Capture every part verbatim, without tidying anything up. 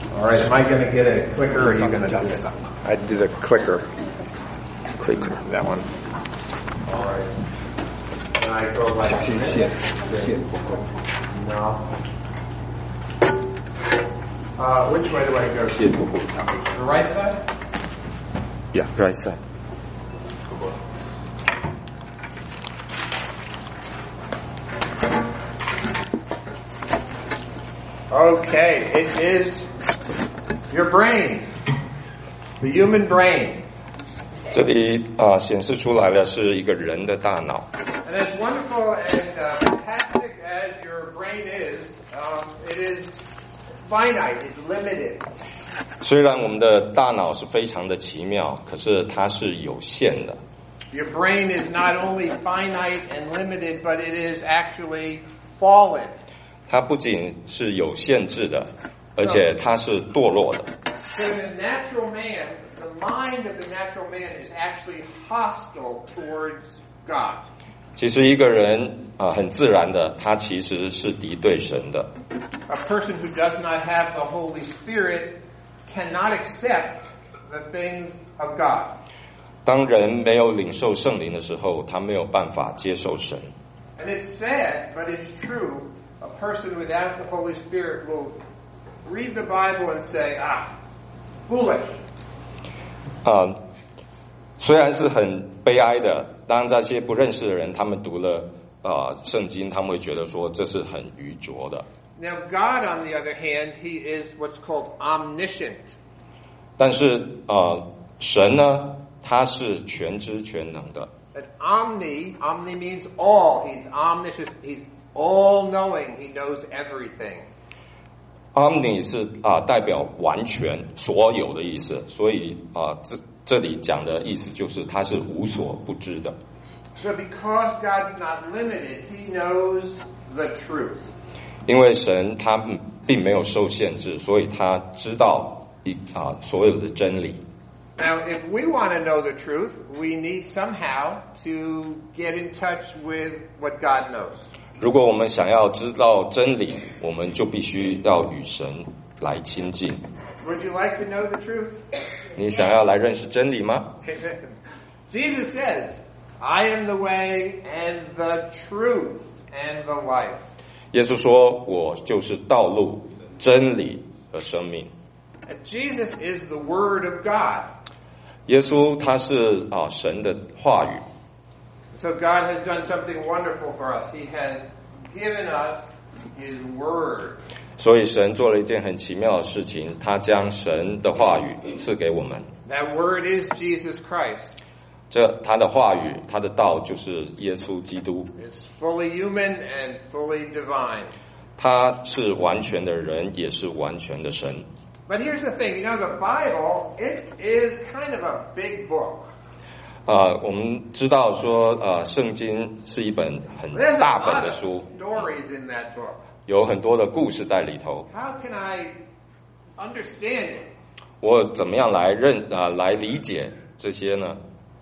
All right, am I going to get it quicker or are you going to do it? I do the clicker. Clicker, that one. All right. And I go like this. No. Uh, which way do I go? The right side? Yeah, right side. Okay, it is your brain, the human brain. 这里啊、呃、显示出来的是一个人的大脑。 And as wonderful and uh, fantastic as your brain is, um, it is finite, it's limited. 虽然我们的大脑是非常的奇妙，可是它是有限的。 Your brain is not only finite and limited, but it is actually fallen. 它不仅是有限制的，而且它是堕落的。 So the natural man, the mind of the natural man is actually hostile towards God. 其实一个人啊、呃，很自然的，他其实是敌对神的。 A person who does not have the Holy Spirit cannot accept the things of God. 当人没有领受圣灵的时候，他没有办法接受神。 And it's sad, but it's true. A person without the Holy Spirit will read the Bible and say, ah, foolish. 啊、呃，虽然是很悲哀的，当这些不认识的人，他们读了啊、呃、圣经，他们会觉得说这是很愚拙的。 Now, God, on the other hand, He is what's called omniscient. 但是啊、呃，神呢，他是全知全能的。 And omni, omni means all. He's omniscient. He's all-knowing. He knows everything. Omni 是啊、呃、代表完全所有的意思，所以啊、呃、这这里讲的意思就是他是无所不知的。 So because God's not limited, He knows the truth. 因为神他并没有受限制，所以他知道一啊、呃、所有的真理。 Now, if we want to know the truth, we need somehow to get in touch with what God knows. 如果我们想要知道真理，我们就必须要与神来亲近。 Would you like to know the truth? 你想要来认识真理吗？ Jesus says, I am the way and the truth and the life. 耶稣说：“我就是道路、真理和生命。” And Jesus is the Word of God. 耶稣他是啊神的话语。 So God has done something wonderful for us. He has given us His Word. 所以神做了一件很奇妙的事情，他将神的话语赐给我们。 That Word is Jesus Christ. 这他的话语，他的道就是耶稣基督。 It's fully human and fully divine. 他是完全的人，也是完全的神。 But here's the thing, you know, the Bible, it is kind of a big book. 啊、呃，我们知道说，呃，圣经是一本很大本的书， Stories in that book. 有很多的故事在里头。 How can I understand it? 我怎么样来认啊、呃、来理解这些呢？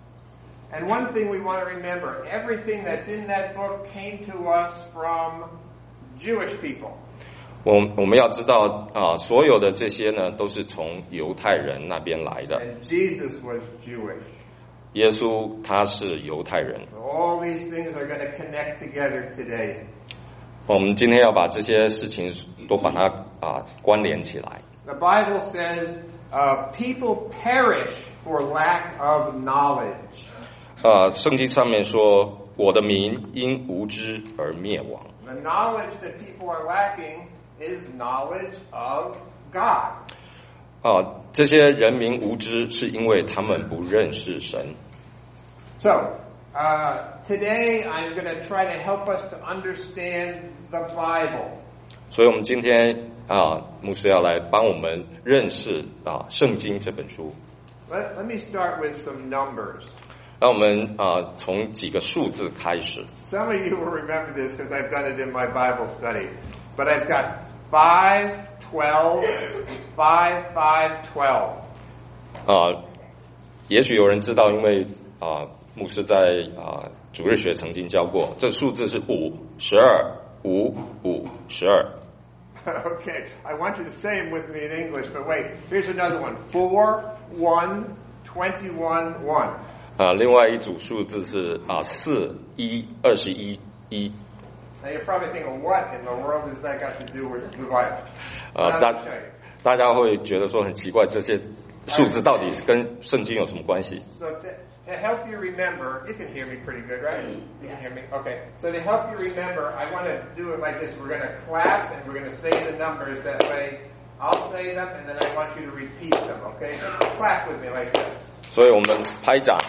And one thing we want to remember, everything that's in that book came to us from Jewish people. 我我们要知道啊、呃，所有的这些呢，都是从犹太人那边来的。 And Jesus was Jewish. 耶稣他是犹太人。 So all these things are going to connect together today. 我们今天要把这些事情都把它啊、呃、关联起来。 The Bible says, uh, people perish for lack of knowledge. 呃，圣经上面说，我的民因无知而灭亡。 The knowledge that people are lacking is knowledge of God. 啊，这些人民无知，是因为他们不认识神。 So, uh, today I'm going to try to help us to understand the Bible. 所以我们今天啊，牧师要来帮我们认识啊圣经这本书。 Let, let me start with some numbers. 让我们啊从几个数字开始。 Some of you will remember this because I've done it in my Bible study. But I've got five, twelve, five, five, twelve. 啊，也许有人知道，因为啊，牧师在啊主日学曾经教过，这数字是五、十二、五、五、十二。 Okay, I want you to say them with me in English, but wait, here's another one. Four, one, twenty-one, one. 啊，另外一组数字是啊四一二十一一。 Now you're probably thinking, what in the world has that got to do with the Bible? 啊，大大家会觉得说很奇怪，这些数字到底是跟圣经有什么关系？ So to, to help you remember, you can hear me pretty good, right? You can hear me? Okay. So to help you remember, I want to do it like this. We're going to clap and we're going to say the numbers that way. I'll say them and then I want you to repeat them, okay? So clap with me like this. 所以我们拍掌。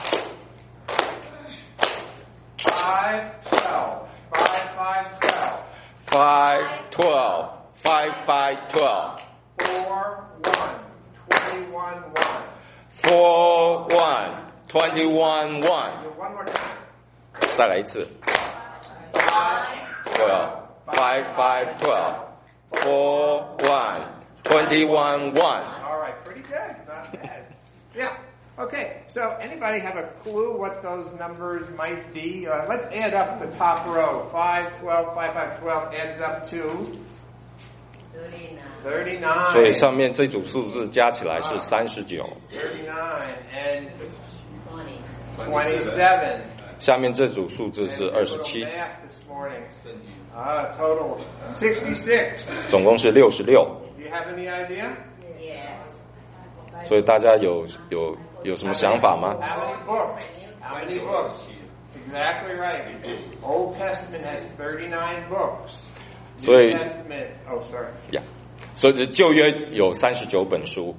Five, twelve. Five, five, twelve. Five, twelve. Five, five, twelve. Four, one. Twenty-one, one. Four, one. Twenty-one, one. One more time. 再来一次。Twelve. Five, five, twelve. Four, one. Twenty-one, one. All right, pretty good. Not bad. Yeah. Okay, so anybody have a clue what those numbers might be? Uh, let's add up the top row. five, twelve, five, five, twelve adds up to thirty-nine. 所以上面这组数字加起来是三十九。 thirty-nine and twenty-seven. 下面这组数字是二十七。 Ah, total sixty-six. 总共是六十六。 Do you have any idea? 所以大家有有有什么想法吗 How many books? How many books? Exactly right. Old Testament has thirty-nine books. New 所以 Testament, oh sorry. Yeah. 所以旧约有三十九本书。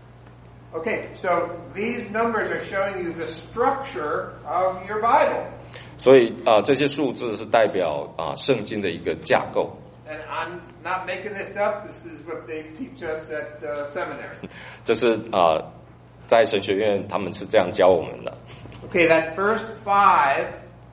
Okay, so these numbers are showing you the structure of your Bible. 所以啊、呃，这些数字是代表啊、呃、圣经的一个架构。 And I'm not making this up. This is what they teach us at the seminary. 这是啊、呃，在神学院他们是这样教我们的。 Okay, that first five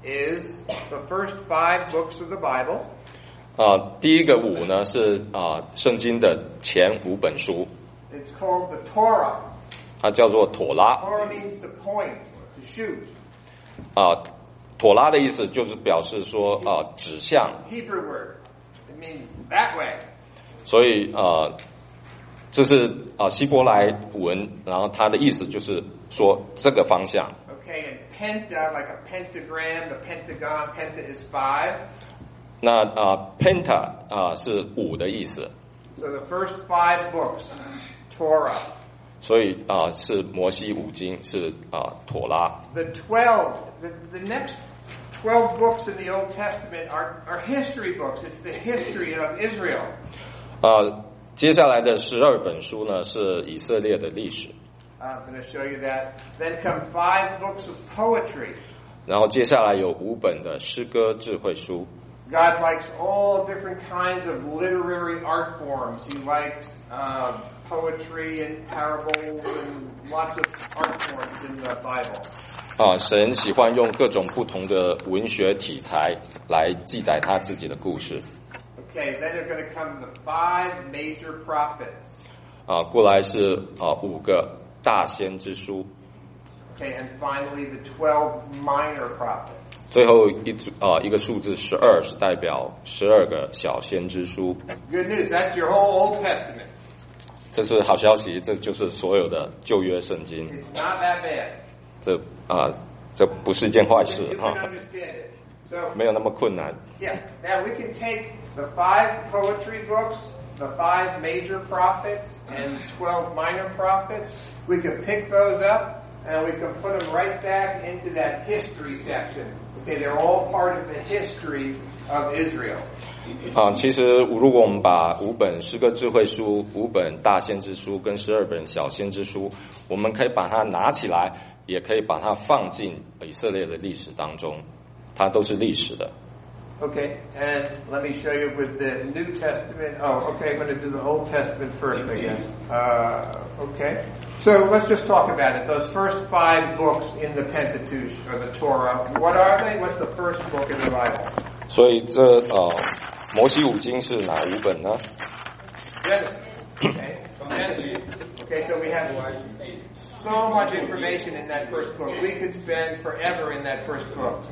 is the first five books of the Bible. 啊、呃，第一个五呢是啊、呃、圣经的前五本书， It's called the Torah. 它叫做妥拉。 Torah means to point, to shoot. 啊、呃，妥拉的意思就是表示说啊、呃、指向。 Hebrew word. It means that way. 所以呃，这是啊、呃、希伯来文，然后它的意思就是说这个方向。 Okay, and penta, like a pentagram, the pentagon, penta is five. 那啊、呃、penta 啊、呃、是五的意思。 So the first five books, Torah. 所以啊、呃、是摩西五经是啊、呃、妥拉。 The twelve, the, the next twelve books in the Old Testament are, are history books. It's the history of Israel. 呃，接下来的十二本书呢是以色列的历史。 I'm going to show you that. Then come five books of poetry. 然后接下来有五本的诗歌智慧书。 God likes all different kinds of literary art forms. He likes uh, poetry and parables and lots of art forms in the Bible. 啊，神喜欢用各种不同的文学题材来记载他自己的故事。 Okay, then are going to come the five major prophets. 啊，过来是啊五个大先知书。 Okay, and finally the twelve minor prophets. 最后一组啊一个数字十二是代表十二个小先知书。 Good news, that's your whole Old Testament. 这是好消息，这就是所有的旧约圣经。 It's not that bad. 这啊这不是一件坏事 You 哈 can，understand it. So, 没有那么困难。 yeah, now we can take the five poetry books, the five major prophets, and twelve minor prophets. We can pick those up, and we can put them right back into that history section. Okay, they're all part of the history of Israel. 啊，其实如果我们把五本诗歌智慧书、五本大先知书跟十二本小先知书，我们可以把它拿起来，也可以把它放进以色列的历史当中，它都是历史的。 Okay, and let me show you with the New Testament. Oh, okay, I'm going to do the Old Testament first, I guess. Uh, okay. So let's just talk about it. Those first five books in the Pentateuch, or the Torah, what are they? What's the first book in the Bible? 所以这呃，摩西五经是哪五本呢？ Genesis. Okay. Genesis. Okay, so we have so much information in that first book. We could spend forever in that first book.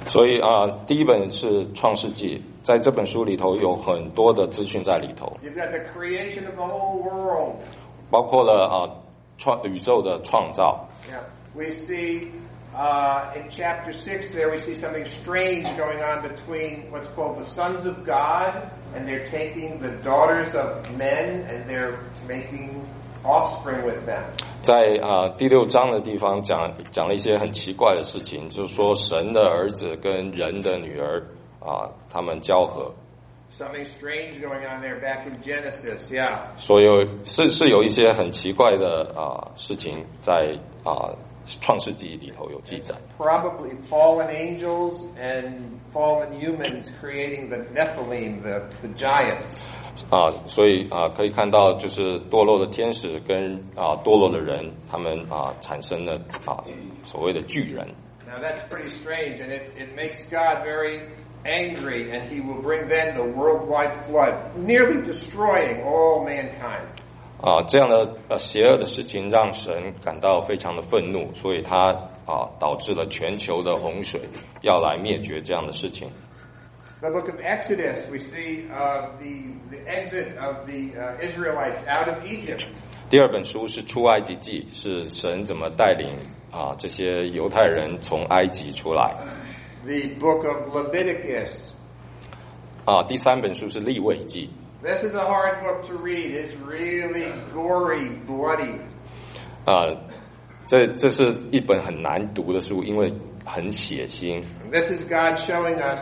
所以啊、呃，第一本是创世纪，在这本书里头有很多的资讯在里头。 You've got the creation of the whole world. 包括了啊、呃、创宇宙的创造。 Yeah, we see uh, in chapter six there we see something strange going on between what's called the sons of God, and they're taking the daughters of men and they're making offspring with them. 在啊、呃、第六章的地方讲讲了一些很奇怪的事情，就是说神的儿子跟人的女儿啊、呃、他们交合。 Something strange going on there back in Genesis, yeah. 所以是是有一些很奇怪的啊、呃、事情在啊、呃、创世纪里头有记载。 Probably fallen angels and fallen humans creating the Nephilim, the the giants. 啊，所以啊，可以看到就是堕落的天使跟啊堕落的人，他们啊产生了啊所谓的巨人。 Now that's pretty strange, and it it makes God very angry, and He will bring then the worldwide flood, nearly destroying all mankind. 啊，这样的呃邪恶的事情让神感到非常的愤怒，所以他啊导致了全球的洪水，要来灭绝这样的事情。 The book of Exodus, we see uh, the the exit of the uh, Israelites out of Egypt. 第二本书是出埃及记，是神怎么带领啊这些犹太人从埃及出来。 The book of Leviticus. 啊，第三本书是利未记。 This is a hard book to read. It's really gory, bloody. 啊，这这是一本很难读的书，因为很血腥。 This is God showing us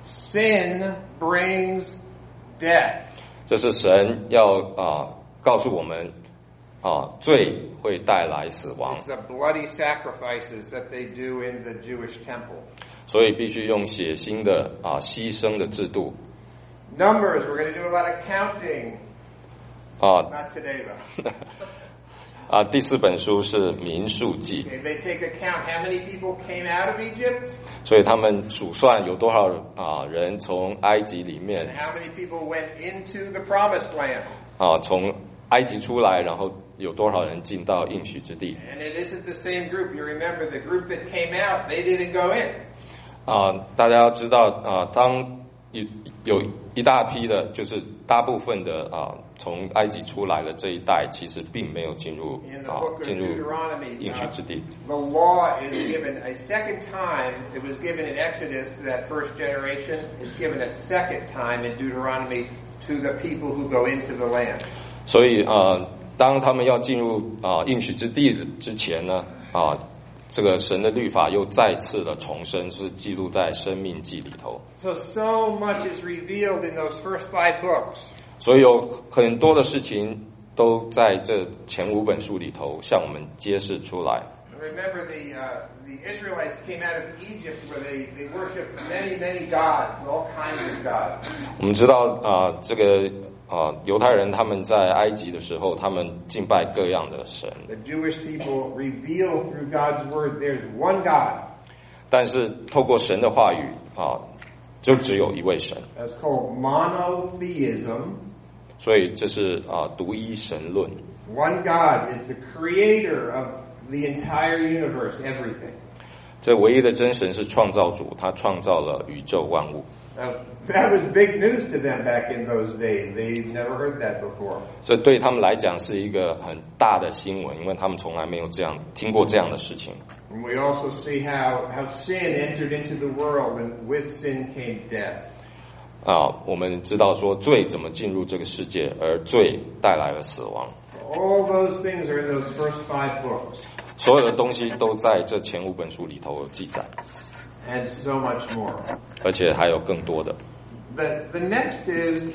sin brings death. 这是神要啊告诉我们啊罪会带来死亡。 It's the bloody sacrifices that they do in the Jewish temple. 所以必须用血腥的啊牺牲的制度。 Numbers, we're going to do a lot of counting. 啊 Not today though. 啊，第四本书是民数记。 Okay, they take account how many people came out of Egypt. 所以他们数算有多少啊人从埃及里面 And how many people went into the promised land. 啊从埃及出来，然后有多少人进到应许之地。 And it isn't the same group. You remember the group that came out, they didn't go in. 啊，大家要知道啊，当有有一大批的，就是大部分的啊，从埃及出来的这一代，其实并没有进入啊进入应许之地。 The law is given a second time. It was given in Exodus to that first generation. It's given a second time in Deuteronomy to the people who go into the land. 所以啊，当他们要进入啊应许之地之前呢，啊。这个神的律法又再次的重生，是记录在生命记里头。 So so much is revealed in those first five books. 所以有很多的事情都在这前五本书里头向我们揭示出来。 Remember the uh, the Israelites came out of Egypt where they they worshiped many many gods, all kinds of gods. 我们知道啊、呃，这个啊、呃，犹太人他们在埃及的时候，他们敬拜各样的神。 The Jewish people reveal through God's word there's one God. 但是透过神的话语啊，就只有一位神。 That's called monotheism. 所以这是啊独一神论。 One God is the creator of the entire universe, everything. 这唯一的真神是创造主，他创造了宇宙万物。 Now, that was big news to them back in those days. They never heard that before. 这对他们来讲是一个很大的新闻，因为他们从来没有这样听过这样的事情。 And we also see how how sin entered into the world, and with sin came death. 啊，我们知道说罪怎么进入这个世界，而罪带来了死亡。 All those things are in those first five books. 所有的东西都在这前五本书里头有记载。 And so much more. 而且还有更多的。 The the next is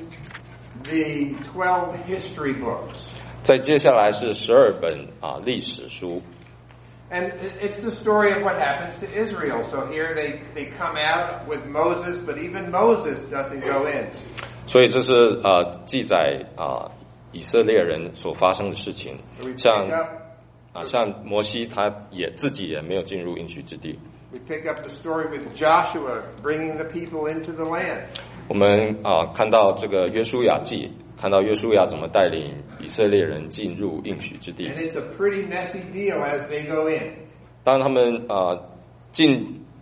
the twelve history books. 再接下来是十二本啊历史书。 And it's the story of what happens to Israel. So here they they come out with Moses, but even Moses doesn't go in. 所以这是呃记载啊以色列人所发生的事情，像啊像摩西他也自己也没有进入应许之地。 We pick up the story with Joshua bringing the people into the land. 我们啊看到这个约书亚记，看到约书亚怎么带领以色列人进入应许之地。 And it's a pretty messy deal as they go in. 当他们啊进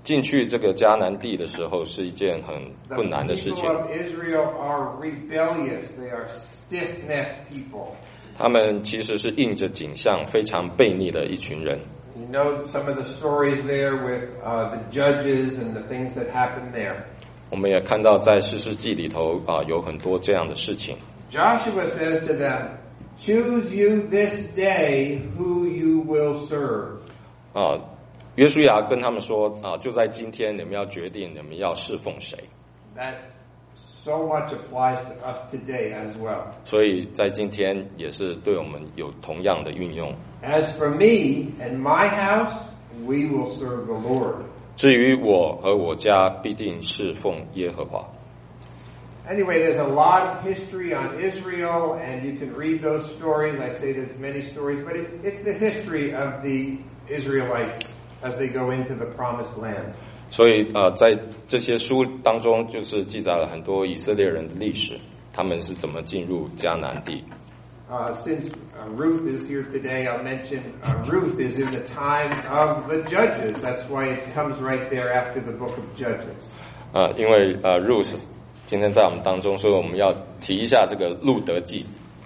进去这个迦南地的时候是一件很困难的事情。 The people of Israel are rebellious. They are stiff-necked people. 他们其实是印着景象，非常悖逆的一群人。 You know some of the stories there with uh, the judges and the things that happened there. 我们也看到在士师记里头啊，有很多这样的事情。 Joshua says to them, "Choose you this day who you will serve." 啊，约书亚跟他们说啊，就在今天，你们要决定你们要侍奉谁。 That so much applies to us today as well. 所以在今天也是对我们有同样的运用。 As for me and my house, we will serve the Lord. 至于我和我家，必定侍奉耶和华。 Anyway, there's a lot of history on Israel, and you can read those stories. I say there's many stories, but it's, it's the history of the Israelites as they go into the promised land. 所以呃，在这些书当中，就是记载了很多以色列人的历史，他们是怎么进入迦南地。 Uh, since uh, Ruth is here today, I'll mention uh, Ruth is in the time of the Judges. That's why it comes right there after the book of Judges. 呃，因为呃 Ruth 今天在我们当中，所以我们要提一下这个路德记。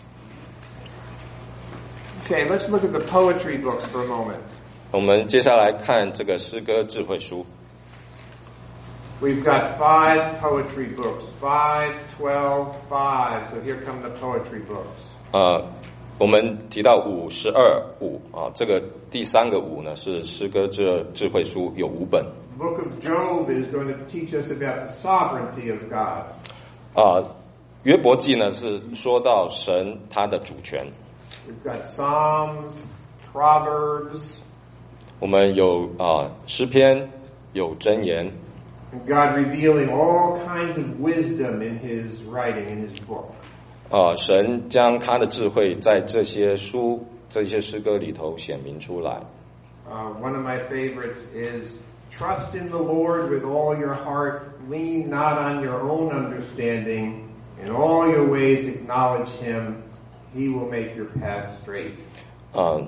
Okay, let's look at the poetry books for a moment. 我们接下来看这个诗歌智慧书。 We've got five poetry books, five, twelve, five. So here come the poetry books. 呃，我们提到五十二五啊，这个第三个五呢是诗歌智智慧书，有五本。 The book of Job is going to teach us about the sovereignty of God. 啊，约伯记呢是说到神他的主权。 We've got Psalms, Proverbs. 我们有啊诗篇，有箴言。 And God revealing all kinds of wisdom in His writing, in His book. 啊，神将他的智慧在这些书、这些诗歌里头显明出来。 Uh, one of my favorites is trust in the Lord with all your heart, lean not on your own understanding, in all your ways acknowledge Him, He will make your path straight. 啊，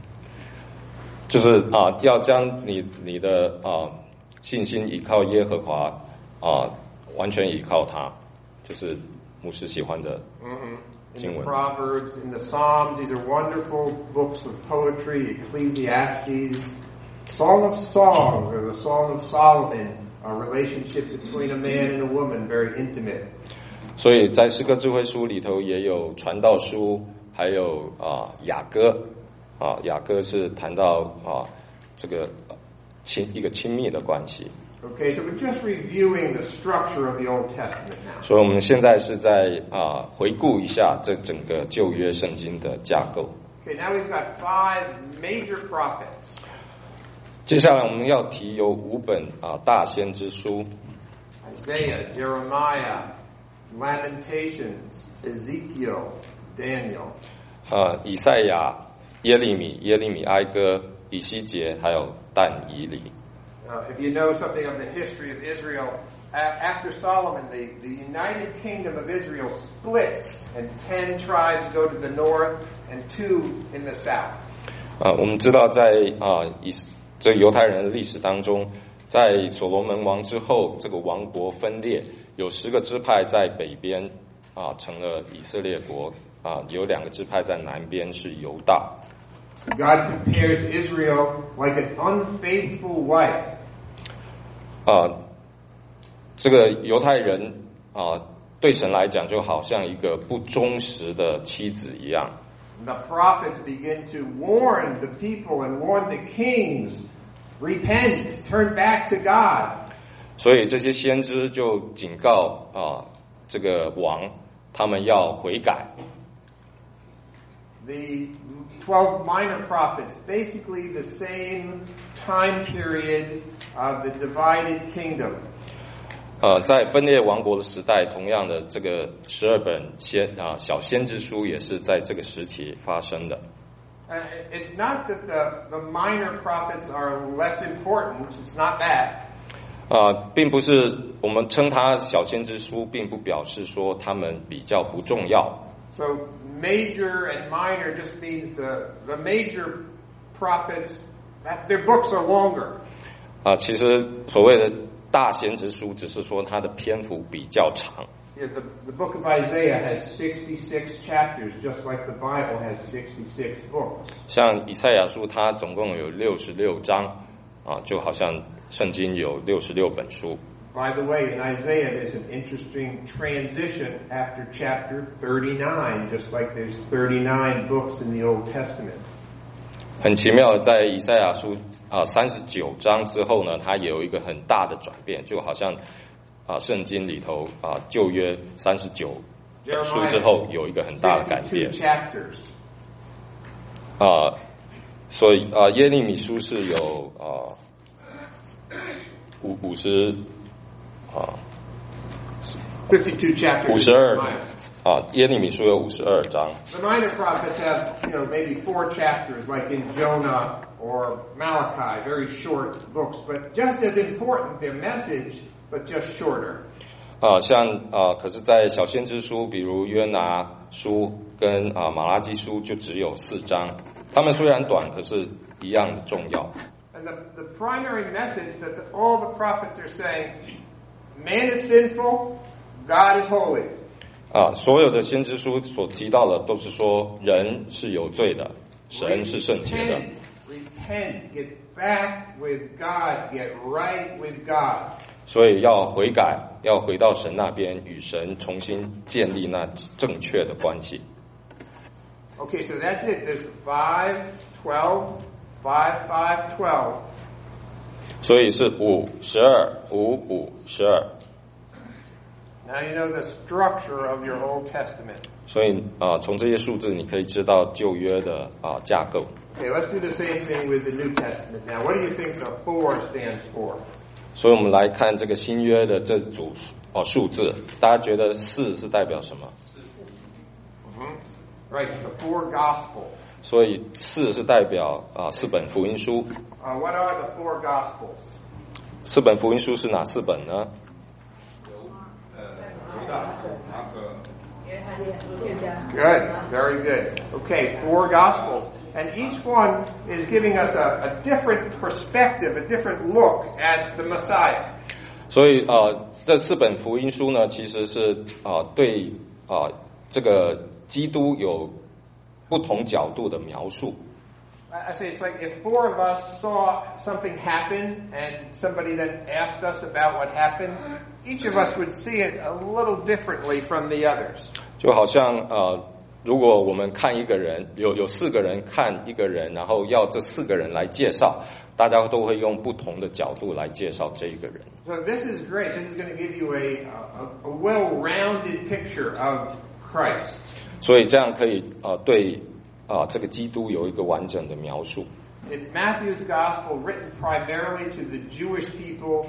就是啊，要将你你的啊信心依靠耶和华啊，完全依靠他，就是牧师喜欢的 In the Proverbs, in the Psalms, these are wonderful books of poetry, Ecclesiastes, Song of Songs, or the Song of Solomon, a relationship between a man and a woman, very intimate. 所以在诗歌智慧书里头也有传道书，还有啊雅歌啊雅歌是谈到啊这个亲一个亲密的关系。 Okay, so we're just reviewing the structure of the Old Testament now. 所以我们现在是在啊回顾一下这整个旧约圣经的架构。 Okay, now we've got five major prophets. 接下来我们要提有五本啊大先知书， Isaiah, Jeremiah, Lamentations, Ezekiel, Daniel. 啊以赛亚、耶利米、耶利米哀歌、以西结，还有但以理。 Uh, if you know something of the history of Israel, a- after Solomon, the, the United Kingdom of Israel splits, and ten tribes go to the north and two in the south. 啊，我们知道在啊以这犹太人的历史当中，在所罗门王之后，这个王国分裂，有十个支派在北边啊成了以色列国啊，有两个支派在南边是犹大。 God compares Israel like an unfaithful wife. 啊，这个犹太人啊，对神来讲就好像一个不忠实的妻子一样。 The prophets begin to warn the people and warn the kings, repent, turn back to God. 所以这些先知就警告啊，这个王他们要悔改。 The twelve minor prophets, basically the same time period of the divided kingdom. 呃，在分裂王国的时代，同样的这个十二本先啊小先知书也是在这个时期发生的。 Uh, it's not that the, the minor prophets are less important. It's not that. 啊，并不是我们称它小先知书，并不表示说他们比较不重要。 So major and minor just means the, the major prophets, that their books are longer. 啊，其实所谓的大先知书，只是说它的篇幅比较长。 Yeah, the, the book of Isaiah has sixty-six chapters, just like the Bible has sixty-six books. 像以赛亚书，它总共有六十六章，啊，就好像圣经有六十六本书。 By the way, in Isaiah, there's an interesting transition after chapter thirty-nine, just like there's thirty-nine books in the Old Testament. 很奇妙的，在以赛亚书啊三十九章之后呢，它也有一个很大的转变，就好像啊圣经里头啊旧约三十九本书之后有一个很大的改变。啊，所以啊耶利米书是有啊五五十啊五十二啊耶利米书有五十二章。 The minor prophets have, you know, maybe four chapters, like in Jonah or Malachi, very short books, but just as important, their message, but just shorter. 啊，像啊，可是，在小先知书，比如约拿书跟啊马拉基书，就只有四章。他们虽然短，可是一样的重要。 And the, the primary message that the, all the prophets are saying, man is sinful, God is holy. 啊，所有的先知书所提到的都是说人是有罪的，神是圣洁的。 Repent, get back with God, get right with God. 所以要悔改，要回到神那边，与神重新建立那正确的关系。 Okay, so that's it. There's five, twelve, five, five, twelve. 所以是五十二，五五十二。 Now you know the structure of your Old Testament. 所以啊、呃，从这些数字你可以知道旧约的啊、呃、架构。 Okay, let's do the same thing with the New Testament. Now, what do you think the four stands for? 所以我们来看这个新约的这组哦数字，大家觉得四是代表什么？ Mm-hmm. Right, the four Gospels. 所以四是代表啊、呃、四本福音书。 Uh, what are the four Gospels? 四本福音书是哪四本呢？ Good, very good. Okay, four Gospels. And each one is giving us a, a different perspective, a different look at the Messiah. 所以呃，这四本福音书呢，其实是啊、呃、对啊、呃、这个基督有不同角度的描述。 I say it's like if four of us saw something happen and somebody then asked us about what happened, each of us would see it a little differently from the others. 就好像呃，如果我们看一个人，有有四个人看一个人，然后要这四个人来介绍，大家都会用不同的角度来介绍这一个人。 So this is great. This is going to give you a, a, a well-rounded picture of Christ. 所以这样可以呃对。啊，这个基督有一个完整的描述。 In Matthew's Gospel, written primarily to the Jewish people,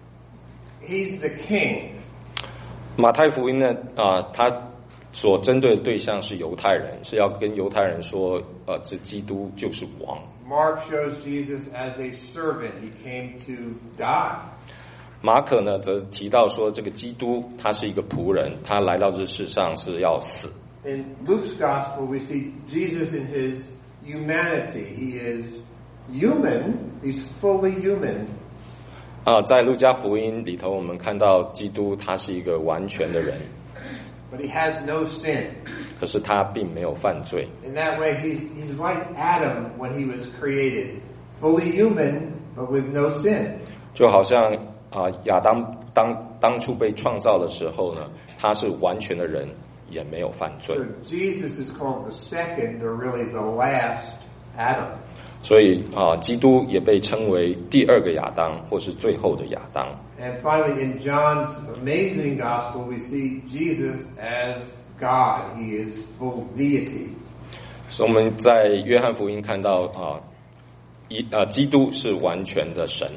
he's the king. 马太福音呢，啊，他所针对的对象是犹太人，是要跟犹太人说，呃，这基督就是王。 Mark shows Jesus as a servant. He came to die. 马可呢，则提到说，这个基督他是一个仆人，他来到这世上是要死。 In Luke's Gospel, we see Jesus in his humanity. He is human. He's fully human. 啊，在路加福音里头，我们看到基督他是一个完全的人。 But he has no sin. 可是他并没有犯罪。 In that way, he's he's like Adam when he was created, fully human but with no sin. 就好像啊亚当当当初被创造的时候呢，他是完全的人。也没有犯罪。 So Jesus is called the second, or really the last Adam. 所以啊，基督也被称为第二个亚当，或是最后的亚当。 And finally, in John's amazing gospel, we see Jesus as God. He is full deity. 所以我们在约翰福音看到啊，一啊，基督是完全的神。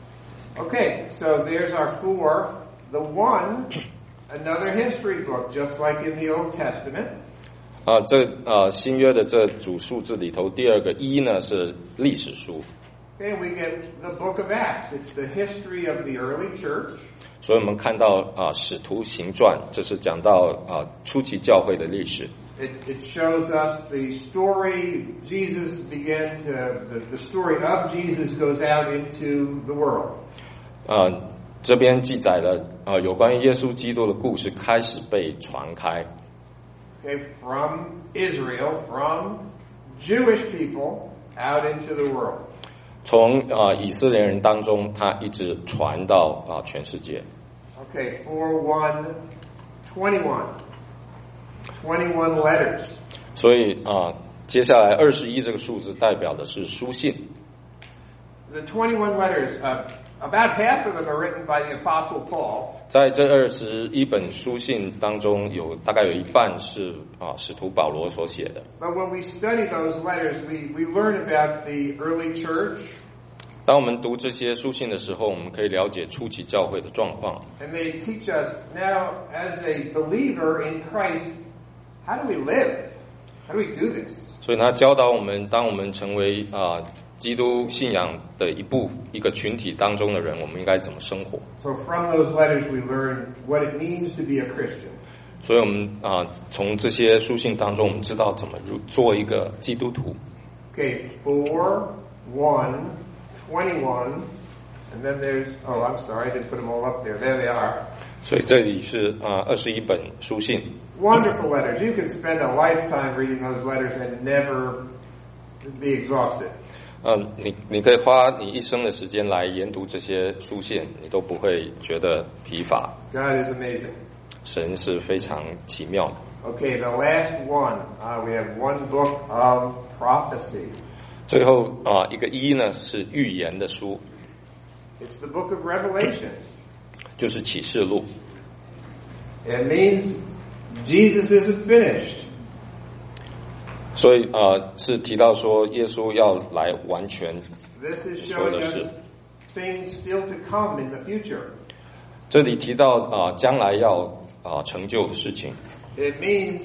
Okay, so there's our four. The one. Another history book, just like in the Old Testament. 啊，这啊新约的这组数字里头，第二个一呢是历史书。 Okay, we get the book of Acts. It's the history of the early church. 所以我们看到啊，《使徒行传》这是讲到啊初期教会的历史。 It, it shows us the story Jesus began to, the, the story of Jesus goes out into the world. 啊，这边记载了啊有关于耶稣基督的故事开始被传开。 Okay, from Israel, from Jewish people out into the world. 从啊以色列人当中，他一直传到啊全世界。 Okay, four one twenty-one. twenty-one letters. 所以啊，接下来二十一这个数字代表的是书信。 The twenty-one letters, uh, about half of them are written by the Apostle Paul. 在这二十一本书信当中，有大概有一半是啊使徒保罗所写的。 But when we study those letters, we, we learn about the early church. 当我们读这些书信的时候，我们可以了解初期教会的状况。 And they teach us now, as a believer in Christ, how do we live? How do we do this? 所以他教导我们，当我们成为啊基督信仰的一部一个群体当中的人，我们应该怎么生活？ So from those letters, we learn what it means to be a Christian. 所以我们啊从这些书信当中，我们知道怎么做一个基督徒。 Okay, four, one, twenty-one, and then there's, oh, I'm sorry, I didn't put them all up there. There they are. 所以这里是啊二十一本书信。 Wonderful letters. You can spend a lifetime reading those letters and never be exhausted. 嗯，你你可以花你一生的时间来研读这些书信，你都不会觉得疲乏。 God is amazing. 神是非常奇妙的。 Okay, the last one. Uh, we have one book of prophecy. 最后啊一个一呢是预言的书， It's the book of Revelation. 就是启示录。 It means Jesus isn't finished. 所以啊是提到说耶稣要来完全 This is 所有 showing 的 us 事。 things still to come in the future. 这里提到啊将来要啊成就的事情， It means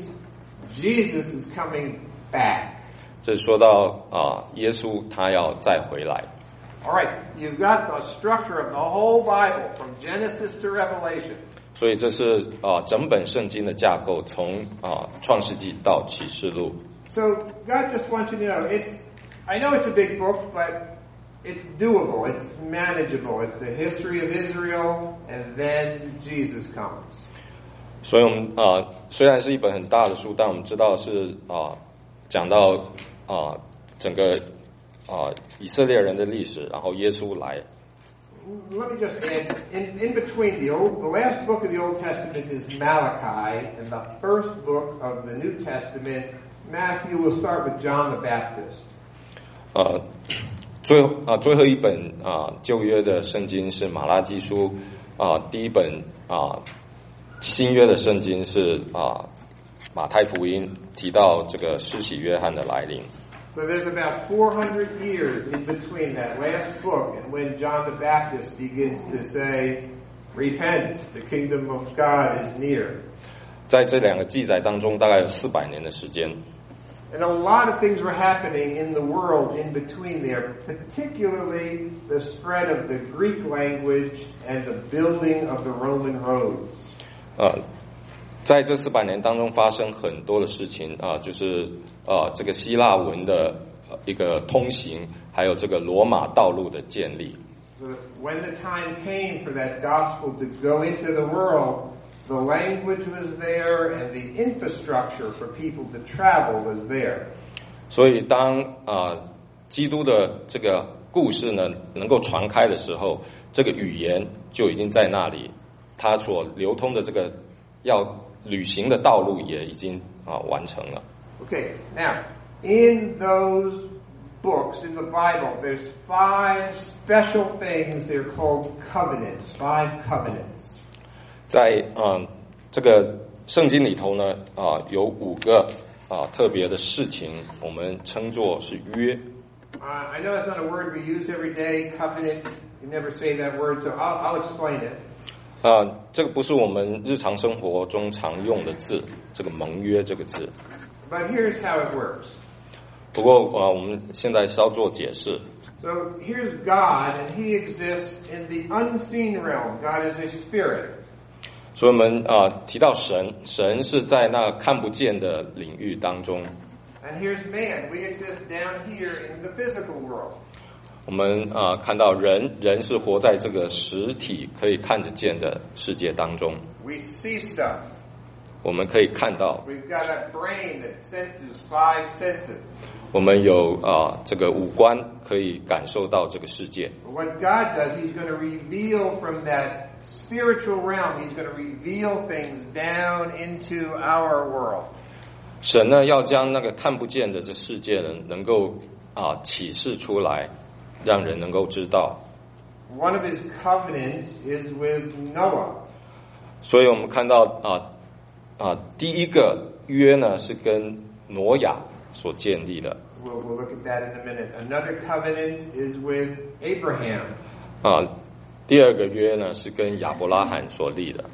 Jesus is coming back. 这是说到啊耶稣他要再回来。 All right, you've got the structure of the whole Bible from Genesis to Revelation. 所以这是啊整本圣经的架构，从啊创世纪到启示录。 So God just wants you to know, it's, I know it's a big book, but it's doable, it's manageable. It's the history of Israel, and then Jesus comes. 所以我们啊虽然是一本很大的书，但我们知道是啊讲到啊整个啊以色列人的历史，然后耶稣来。 Let me just add, in, in between the old, the last book of the Old Testament is Malachi, and the first book of the New Testament, Matthew, will start with John the Baptist. 呃，最啊最后一本啊旧约的圣经是马拉基书啊，第一本啊新约的圣经是啊马太福音，提到这个施洗约翰的来临。 So there's about four hundred years in between that last book and when John the Baptist begins to say, repent, the kingdom of God is near. 在这两个记载当中，大概有四百年的时间。 And a lot of things were happening in the world in between there, particularly the spread of the Greek language and the building of the Roman roads. 呃，在这四百年当中发生很多的事情啊、呃，就是呃这个希腊文的一个通行，还有这个罗马道路的建立。 So that when the time came for that gospel to go into the world, the language was there and the infrastructure for people to travel was there. 所以当啊、呃、基督的这个故事呢能够传开的时候，这个语言就已经在那里，它所流通的这个要旅行的道路也已经啊、呃、完成了。 Okay, now, in those books in the Bible, there's five special things. They're called covenants, five covenants. 在嗯、呃、这个圣经里头呢啊、呃、有五个啊、呃、特别的事情，我们称作是约。 Uh, I know that's not a word we use every day, covenant. You never say that word, so I'll, I'll explain it. 啊、呃，这个不是我们日常生活中常用的字，这个盟约这个字。 But here's how it works. 不过啊、呃，我们现在稍作解释。 So here's God, and He exists in the unseen realm. God is a spirit. 所以我们啊、呃、提到神，神是在那看不见的领域当中。 And here's man. We exist down here in the physical world. 我们啊、呃、看到人，人是活在这个实体可以看得见的世界当中。 We see stuff. 我们可以看到。 We've got a brain that senses five senses. 我们有啊、呃、这个五官可以感受到这个世界。 What God does, He's going to reveal from that spiritual realm. He's going to reveal things down into our world. 神呢，要将那个看不见的这世界呢，能够啊、呃、启示出来，让人能够知道。 One of His covenants is with Noah. 所以我们看到啊啊、呃呃、第一个约呢是跟挪亚所建立的。 We'll, we'll look at that in a minute. Another covenant is with Abraham. 啊，第二个约呢是跟亚伯拉罕所立的。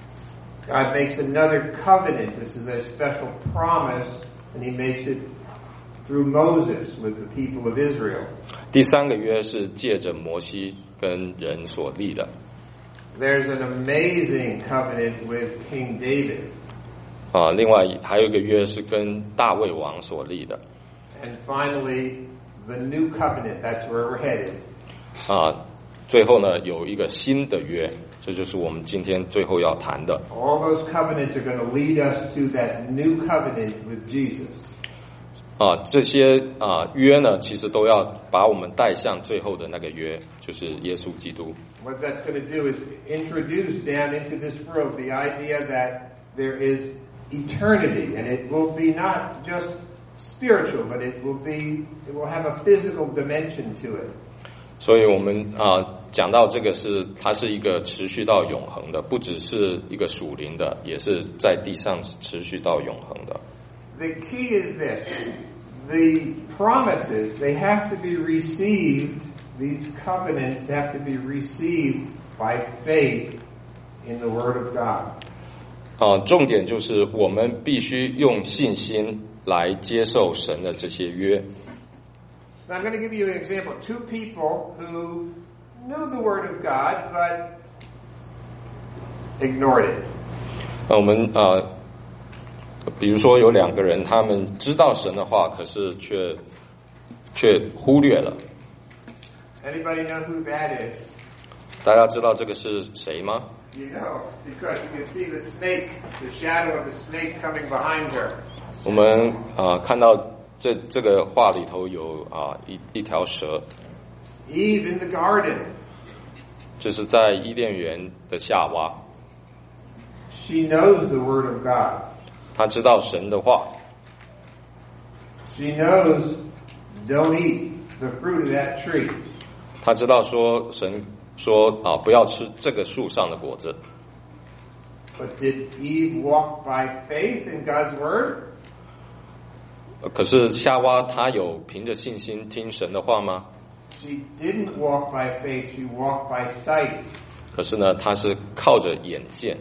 God makes another covenant. This is a special promise, and He makes it through Moses with the people of Israel. 第三个约是借着摩西跟人所立的。 There's an amazing covenant with King David. 啊，另外还有一个约是跟大卫王所立的。 And finally, the new covenant. That's where we're headed. 啊，最后呢有一个新的约，这就是我们今天最后要谈的。 All those covenants are going to lead us to that new covenant with Jesus. 啊，这些啊约呢，其实都要把我们带向最后的那个约，就是耶稣基督。 What that's going to do is introduce down into this world the idea that there is eternity, and it will be not just spiritual, but it will be, it will have a physical dimension to it. 所以我们啊讲到这个是它是一个持续到永恒的，不只是一个属灵的，也是在地上持续到永恒的。 The key is this: the promises, they have to be received. These covenants have to be received by faith in the Word of God. 啊，重点就是我们必须用信心来接受神的这些约。 Now I'm going to give you an example. Two people who knew the Word of God but ignored it. 那我们啊，比如说有两个人，他们知道神的话，可是却却忽略了。 Anybody know who that is? 大家知道这个是谁吗？ You know, because you can see the snake, the shadow of the snake coming behind her. 我们啊看到这这个画里头有啊一一条蛇。 Eve in the garden. 就是在伊甸园的夏娃。 She knows the Word of God. 她知道神的话。 She knows don't eat the fruit of that tree. 她知道说神说啊不要吃这个树上的果子。 But did Eve walk by faith in God's Word? 可是夏娃她有凭着信心听神的话吗？ She didn't walk by faith, she walked by sight. 可是呢，她是靠着眼见。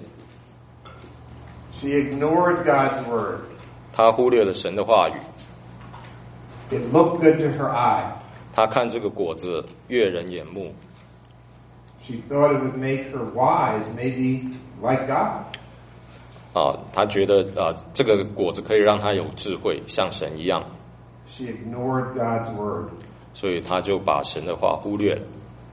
She ignored God's Word. 她忽略了神的话语。 It looked good to her eye. 她看这个果子悦人眼目。 She thought it would make her wise, maybe like God. 啊，她觉得啊，这个果子可以让她有智慧，像神一样。 She ignored God's Word. 所以她就把神的话忽略了。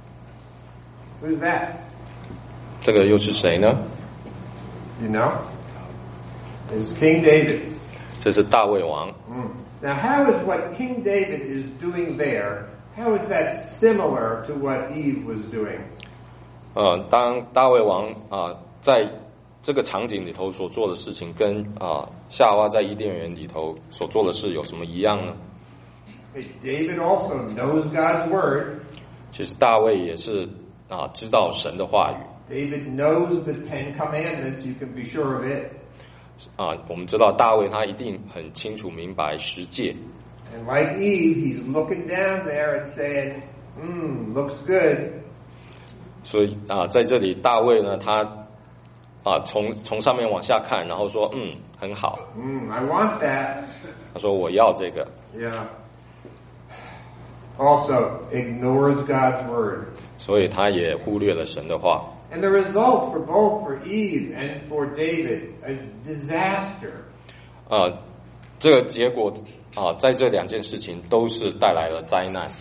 Who's that? 这个又是谁呢？ You know? It's King David. 这是大卫王。 Mm. Now, how is what King David is doing there, how is that similar to what Eve was doing? 呃，当大卫王啊、呃，在这个场景里头所做的事情，跟啊、呃、夏娃在伊甸园里头所做的事有什么一样呢？ David also knows God's word. 其实大卫也是啊、呃、知道神的话语。 David knows the Ten Commandments. You can be sure of it. 啊，我们知道大卫他一定很清楚明白十诫。 And like Eve, he's looking down there and saying, "Hmm, looks good." 所以啊，在这里大卫呢，他啊从从上面往下看，然后说，嗯，很好。 Hmm, I want that. 他说我要这个。 Yeah. also ignores God's word. 所以他也忽略了神的话。 And the result for both for Eve and for David is disaster. 呃，这个结果啊、呃，在这两件事情都是带来了灾难。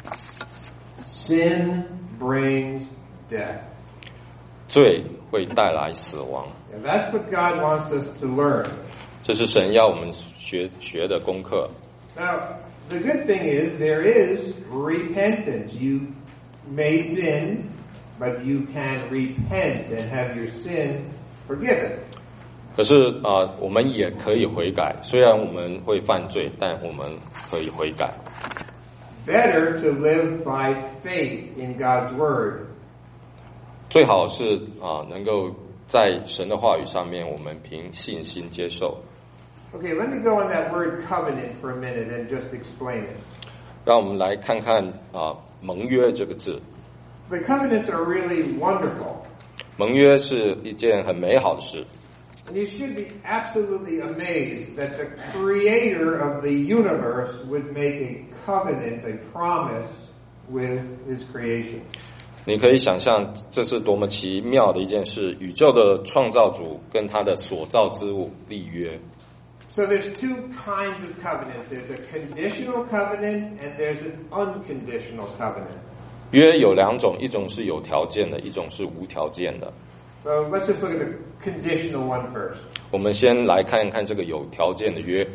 Sin brings death. 罪会带来死亡。 And that's what God wants us to learn. 这是神要我们学学的功课。 Now, the good thing is there is repentance. You may sin, but you can repent and have your sin forgiven. 可是啊、呃，我们也可以悔改。虽然我们会犯罪，但我们可以悔改。 Better to live by faith in God's word. 最好是啊、呃，能够在神的话语上面，我们凭信心接受。 Okay, let me go on that word covenant for a minute and just explain it. 让我们来看看啊、呃，盟约这个字。 The covenants are really wonderful. 盟约是一件很美好的事。 And you should be absolutely amazed that the creator of the universe would make a covenant, a promise with his creation. 你可以想象这是多么奇妙的一件事，宇宙的创造主跟他的所造之物立约。 So there's two kinds of covenants. There's a conditional covenant and there's an unconditional covenant. 约有两种，一种是有条件的，一种是无条件的。 So let's just look at the conditional one first. 我们先来看一看这个有条件的约。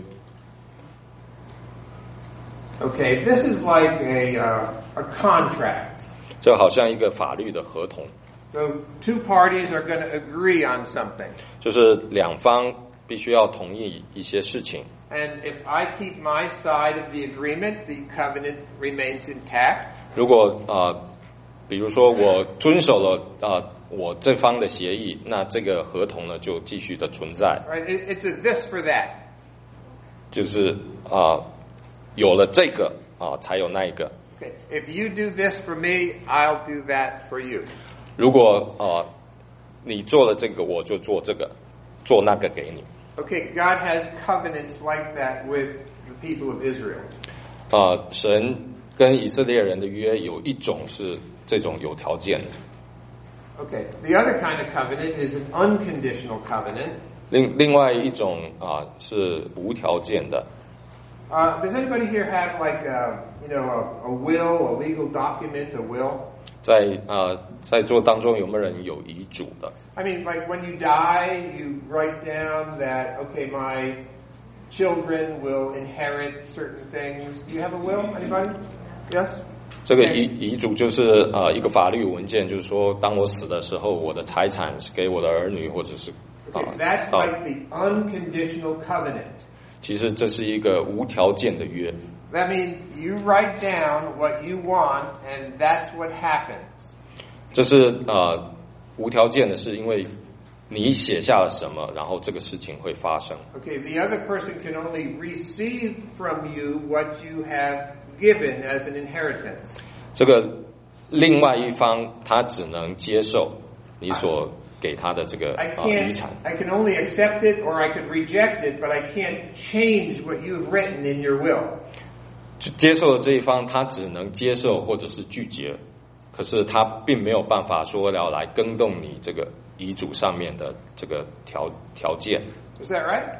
Okay, this is like a uh, a contract. 这好像一个法律的合同。 So two parties are going to agree on something. 就是两方必须要同意一些事情。 And if I keep my side of the agreement, the covenant remains intact. 如果呃，比如说我遵守了呃我这方的协议，那这个合同呢就继续的存在。 Right? It, it's a this for that. 就是啊、呃，有了这个啊、呃，才有那一个。 Okay. If you do this for me, I'll do that for you. 如果呃你做了这个，我就做这个，做那个给你。 Okay, God has covenants like that with the people of Israel. 啊、呃，神跟以色列人的约有一种是这种有条件的。 Okay, the other kind of covenant is an unconditional covenant. 另另外一种啊、呃、是无条件的。 Uh, does anybody here have like a, you know, a, a will, a legal document, a will? 在呃在座当中有没有人有遗嘱的？ I mean, like when you die, you write down that, okay, my children will inherit certain things. Do you have a will? Anybody? Yes? 这个遗遗嘱就是呃一个法律文件，就是说当我死的时候，我的财产是给我的儿女或者是啊。 Okay, that's like the unconditional covenant. 其实这是一个无条件的约。 That means you write down what you want, and that's what happens. 这是呃无条件的，是因为你写下了什么，然后这个事情会发生。 Okay, the other person can only receive from you what you have given as an inheritance. 这个另外一方他只能接受你所给他的这个 I 呃遗 can't. 产。 I can only accept it, or I could reject it, but I can't change what you've written in your will. 接受的这一方他只能接受或者是拒绝，可是他并没有办法说要来更动你这个遗嘱上面的这个条条件。 Is that right?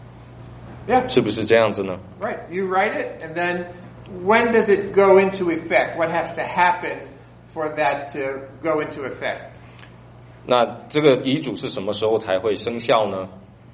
Yeah. 是不是这样子呢？ Right. You write it, and then when does it go into effect? What has to happen for that to go into effect? 那这个遗嘱是什么时候才会生效呢？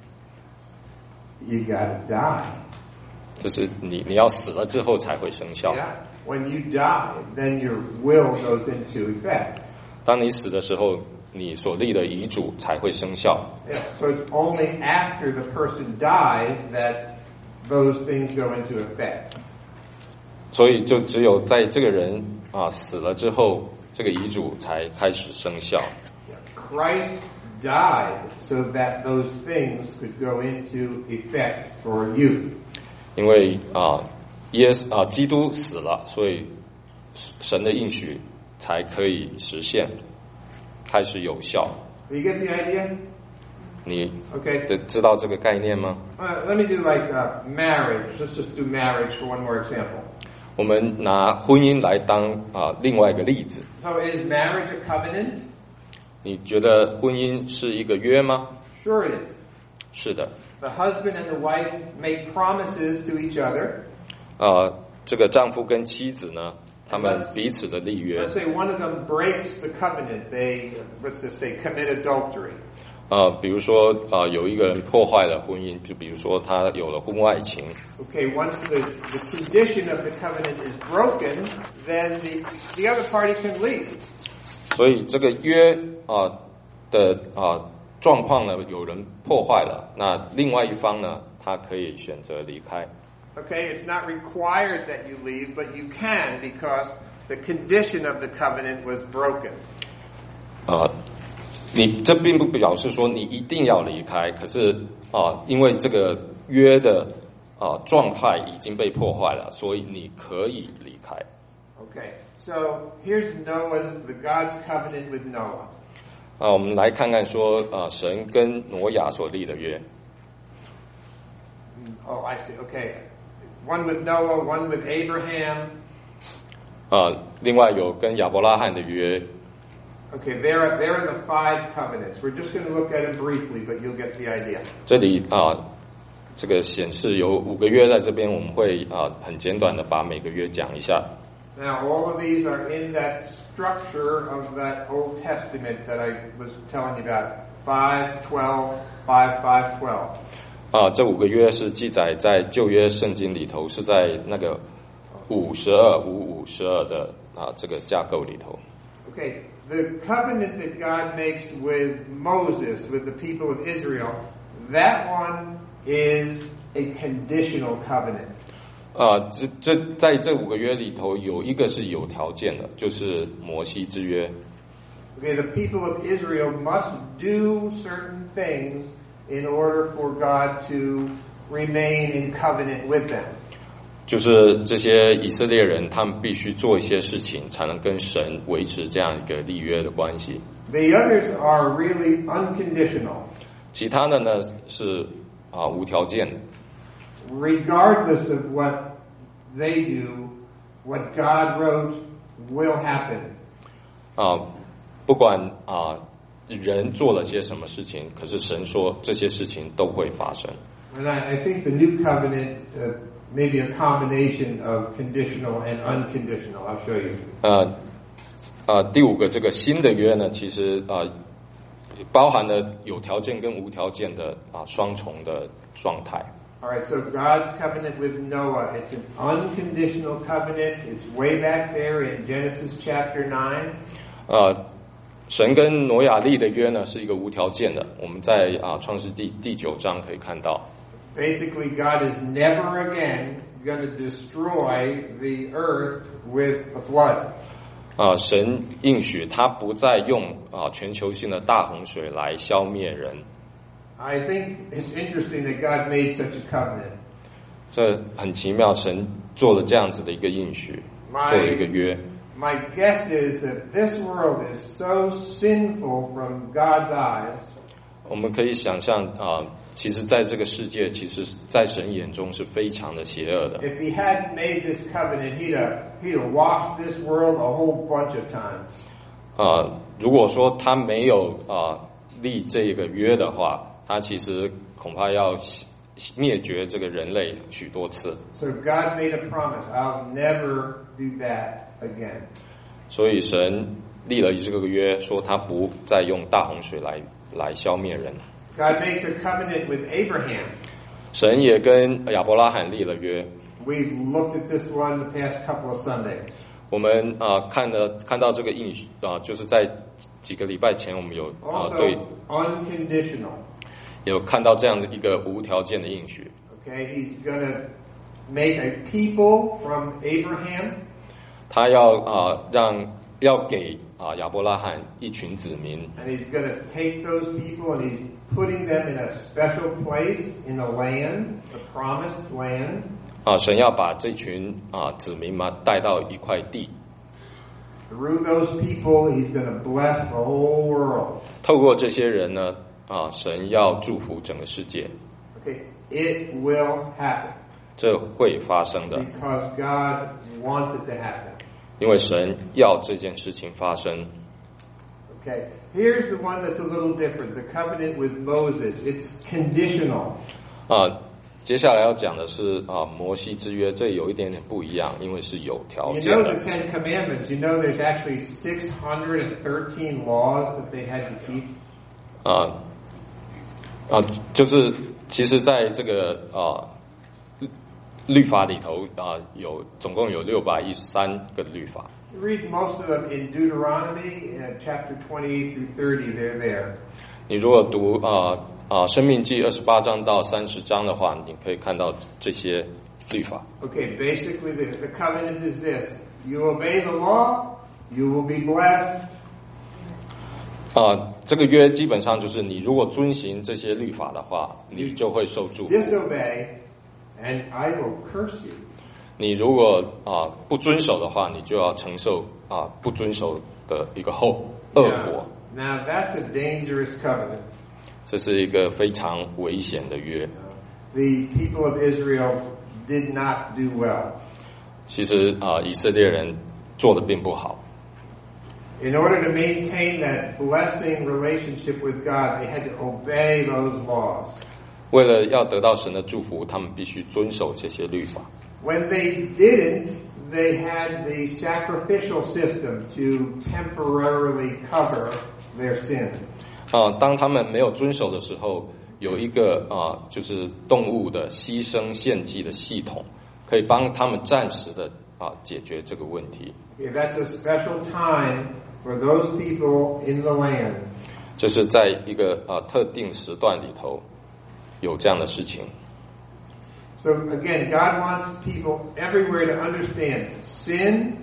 You gotta die. 就是你你要死了之后才会生效。 Yeah. When you die, then your will goes into effect. 当你死的时候，你所立的遗嘱才会生效。 Yeah. So it's only after the person dies that those things go into effect. 所以就只有在这个人啊死了之后，这个遗嘱才开始生效。 Christ died so that those things could go into effect for you. 因为啊耶啊基督死了，所以神的应许才可以实现，开始有效。 Do you get the idea? 你 Okay. 知知道这个概念吗？ Uh, let me do like uh, marriage. Let's just do marriage for one more example. 我们拿婚姻来当啊另外一个例子。 So is marriage a covenant? 你觉得婚姻是一个约吗？ Sure it is. 是的。 The husband and the wife make promises to each other. 啊，这个丈夫跟妻子呢，他们彼此的立约。 Let's say one of them breaks the covenant. They, let's just say, commit adultery. 呃，比如说呃，有一个人破坏了婚姻，就比如说他有了婚外情。 Okay, once the, the condition of the covenant is broken, then the, the other party can leave. 所以这个约啊、呃、的啊、呃、状况呢，有人破坏了，那另外一方呢，他可以选择离开。 Okay, it's not required that you leave, but you can because the condition of the covenant was broken. 啊、呃。你这并不表示说你一定要离开，可是啊，因为这个约的啊状态已经被破坏了，所以你可以离开。 Okay, so here's Noah's, the God's covenant with Noah. 啊，我们来看看说啊，神跟挪亚所立的约。 Oh, I see. Okay, one with Noah, one with Abraham. 啊，另外有跟亚伯拉罕的约。 Okay, there, there are the five covenants. We're just going to look at them briefly, but you'll get the idea. 这里啊，这个显示有五个约在这边，我们会啊很简短的把每个约讲一下。 Now, all of these are in that structure of that Old Testament that I was telling you about. Five, twelve, five, five, twelve. 啊，这五个约是记载在旧约圣经里头，是在那个五十二、五五十二的啊这个架构里头。 Okay. The covenant that God makes with Moses, with the people of Israel, that one is a conditional covenant. 啊，这这在这五个约里头有一个是有条件的，就是摩西之约。 Okay, the people of Israel must do certain things in order for God to remain in covenant with them. 就是这些以色列人，他们必须做一些事情，才能跟神维持这样一个立约的关系。The others are really unconditional. 其他的呢是啊无条件的。Regardless of what they do, what God wrote will happen. 啊，不管啊人做了些什么事情，可是神说这些事情都会发生。And I, I think the new covenant. Uh, Maybe a combination of conditional and unconditional. I'll show you. 呃呃，第五个这个新的约呢，其实啊、呃、包含了有条件跟无条件的啊、呃、双重的状态。All right, so God's covenant with Noah, it's an unconditional covenant. It's way back there in Genesis chapter nine. 呃，神跟挪亚立的约呢是一个无条件的，我们在啊创世纪第九章可以看到。Basically, God is never again going to destroy the earth with a flood. 啊，神应许他不再用啊全球性的大洪水来消灭人。I think it's interesting that God made such a covenant. 这很奇妙，神做了这样子的一个应许，做了一个约。My guess is that this world is so sinful from God's eyes. 我们可以想象啊，其实在这个世界，其实在神眼中是非常的邪恶的。If he hadn't made this covenant, he'd have he'd have washed this world a whole bunch of times. 啊，如果说他没有啊立这个约的话，他其实恐怕要灭绝这个人类许多次。So God made a promise, I'll never do that again. 所以神立了这个约，说他不再用大洪水来。来消灭人。God makes a covenant with Abraham. 神也跟亚伯拉罕立了约。We've looked at this one the past couple of Sundays. 我们啊、呃、看了看到这个应许啊、呃，就是在几个礼拜前我们有啊、呃、对 unconditional 有看到这样的一个无条件的应许。Okay, he's gonna make a people from Abraham. 他要啊、呃、让要给。啊，亚伯拉罕一群子民。And he's going to take those people and he's putting them in a special place in the land, the promised land. 啊，神要把这群啊子民嘛带到一块地。Through those people, he's going to bless the whole world. 透过这些人呢，啊，神要祝福整个世界。Okay, it will happen. 这会发生的， because God wants it to happen. 因为神要这件事情发生。 Okay, here's the one that's a little different. The covenant with Moses. It's conditional. 啊，接下来要讲的是啊，摩西之约，这有一点点不一样，因为是有条 You 件 know 的。 the Ten Commandments. You know there's actually six hundred thirteen laws that they had to keep. 啊啊，就是其实在这个啊律律法里头啊，有总共有六百一十三个律法。 Read most of them in Deuteronomy, uh, chapter twenty-eight through thirty. They're there. 你如果读啊啊申命记二十八章到三十章的话，你可以看到这些律法。 Okay, basically the, the covenant is this. You obey the law, you will be blessed. 啊，这个约基本上就是你如果遵行这些律法的话，你就会受祝福。 Disobey, and I will curse you. 你如果啊不遵守的话，你就要承受啊不遵守的一个后恶果。 Now that's a dangerous covenant. 这是一个非常危险的约。 The people of Israel did not do well. 其实啊，以色列人做的并不好。 In order to maintain that blessing relationship with God, they had to obey those laws. 为了要得到神的祝福，他们必须遵守这些律法。 When they didn't, they had the sacrificial system to temporarily cover their sin. 啊，当他们没有遵守的时候，有一个啊，就是动物的牺牲献祭的系统，可以帮他们暂时的啊解决这个问题。 Okay, that's a special time for those people in the land. 这是在一个啊特定时段里头有这样的事情。 So again, God wants people everywhere to understand sin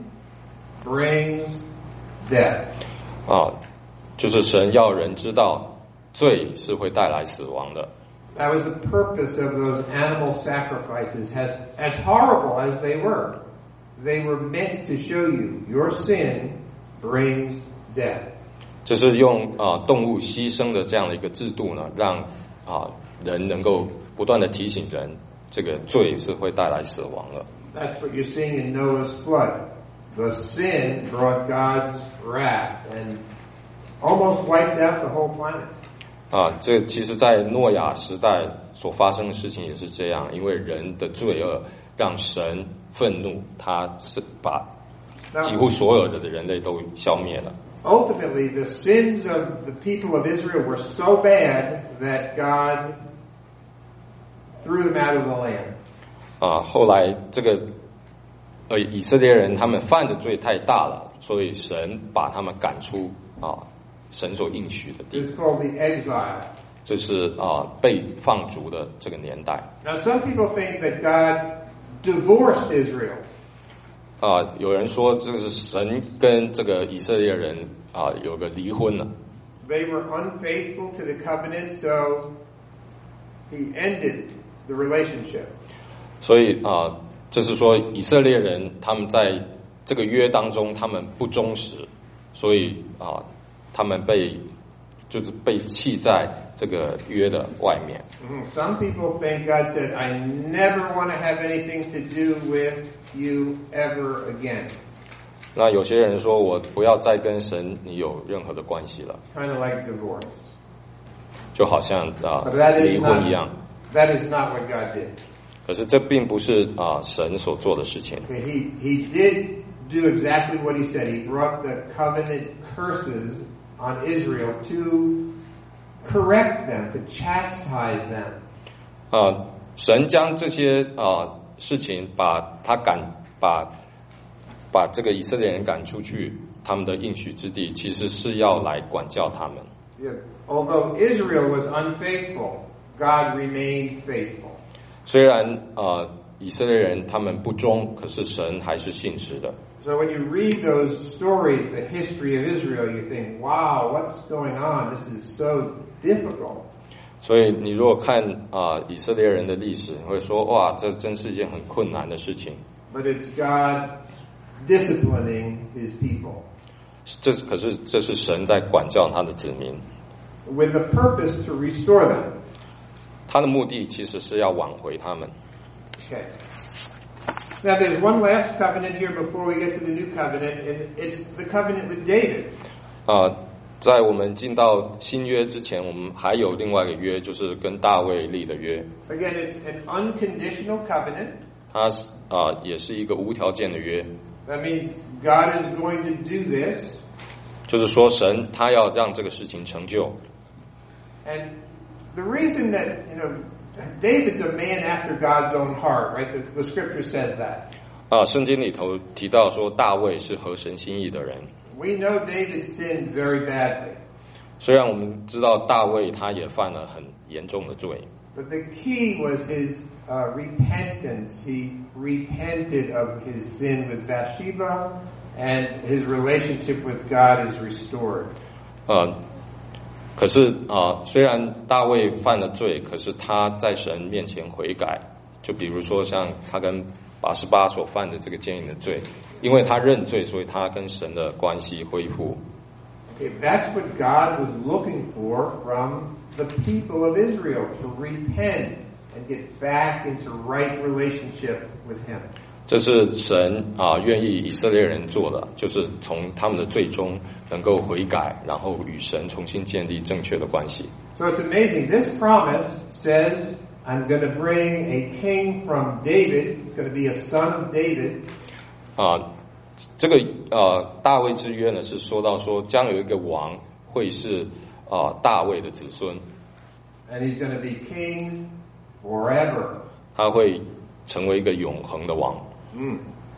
brings death. 啊，就是神要人知道，罪是会带来死亡的。 That was the purpose of those animal sacrifices. As, as horrible as they were, they were meant to show you your sin brings death. 这是用啊动物牺牲的这样的一个制度呢，让啊人能够不断的提醒人，这个罪是会带来死亡的。 That's what you're seeing in Noah's flood. The sin brought God's wrath and almost wiped out the whole planet. 啊，这其实，在诺亚时代所发生的事情也是这样，因为人的罪恶让神愤怒，他是把几乎所有的人类都消灭了。 Ultimately, the sins of the people of Israel were so bad that God threw them out of the land. 啊，后来这个呃以色列人他们犯的罪太大了，所以神把他们赶出啊神所应许的地。 It's called the exile. 这是啊被放逐的这个年代。 Now, some people think that God divorced Israel. 啊，有人说这是神跟这个以色列人啊有个离婚了。 They were unfaithful to the covenant, so he ended the relationship. 所以啊，这是说以色列人他们在这个约当中他们不忠实，所以啊他们被就是被弃在这个约的外面。 Some people think God said, I never want to have anything to do with you ever again. 那有些人说我不要再跟神你有任何的关系了， Kind of like divorce. 就好像啊 But that 离 is 婚一样。 not, that is not what God did. 可是这并不是啊神所做的事情。 Okay, he, he did do exactly what he said. He brought the covenant curses on Israel to correct them, to chastise them. 啊，神将这些啊事情把他赶把把这个以色列人赶出去，他们的应许之地，其实是要来管教他们。 Yeah. Although Israel was unfaithful, God remained faithful. 虽然啊以色列人他们不忠，可是神还是信实的。 So when you read those stories, the history of Israel, you think, wow, what's going on? This is so difficult. 所以你如果看啊以色列人的历史，你会说哇，这真是一件很困难的事情。 But it's God disciplining his people 这可是这是神在管教他的子民， with the purpose to restore them. 他的目的其实是要挽回他们。 Okay. Now there's one last covenant here before we get to the new covenant, and it's the covenant with David. 啊，在我们进到新约之前，我们还有另外一个约，就是跟大卫立的约。 Again, it's an unconditional covenant. 它啊也是一个无条件的约。 That means God is going to do this. 就是说，神他要让这个事情成就。 And the reason that, you know, David's a man after God's own heart, right? The, the scripture says that. 啊，圣经里头提到说，大卫是合神心意的人。 We know David sinned very badly. 虽然我们知道大卫他也犯了很严重的罪。 But the key was his uh, repentance. He repented of his sin with Bathsheba, and his relationship with God is restored. 呃，可是啊，虽然大卫犯了罪，可是他在神面前悔改。就比如说像他跟拔示巴所犯的这个奸淫的罪，因为他认罪，所以他跟神的关系恢复。 Okay, that's what God was looking for from the people of Israel, to repent and get back into right relationship with Him. 这是神啊愿意以色列人做的，就是从他们的罪中能够悔改，然后与神重新建立正确的关系。 So it's amazing. This promise says, I'm going to bring a king from David. It's going to be a son of David. 啊，这个呃大卫之约呢，是说到说将有一个王会是啊大卫的子孙。 And he's going to be king forever. 他会成为一个永恒的王。 Mm.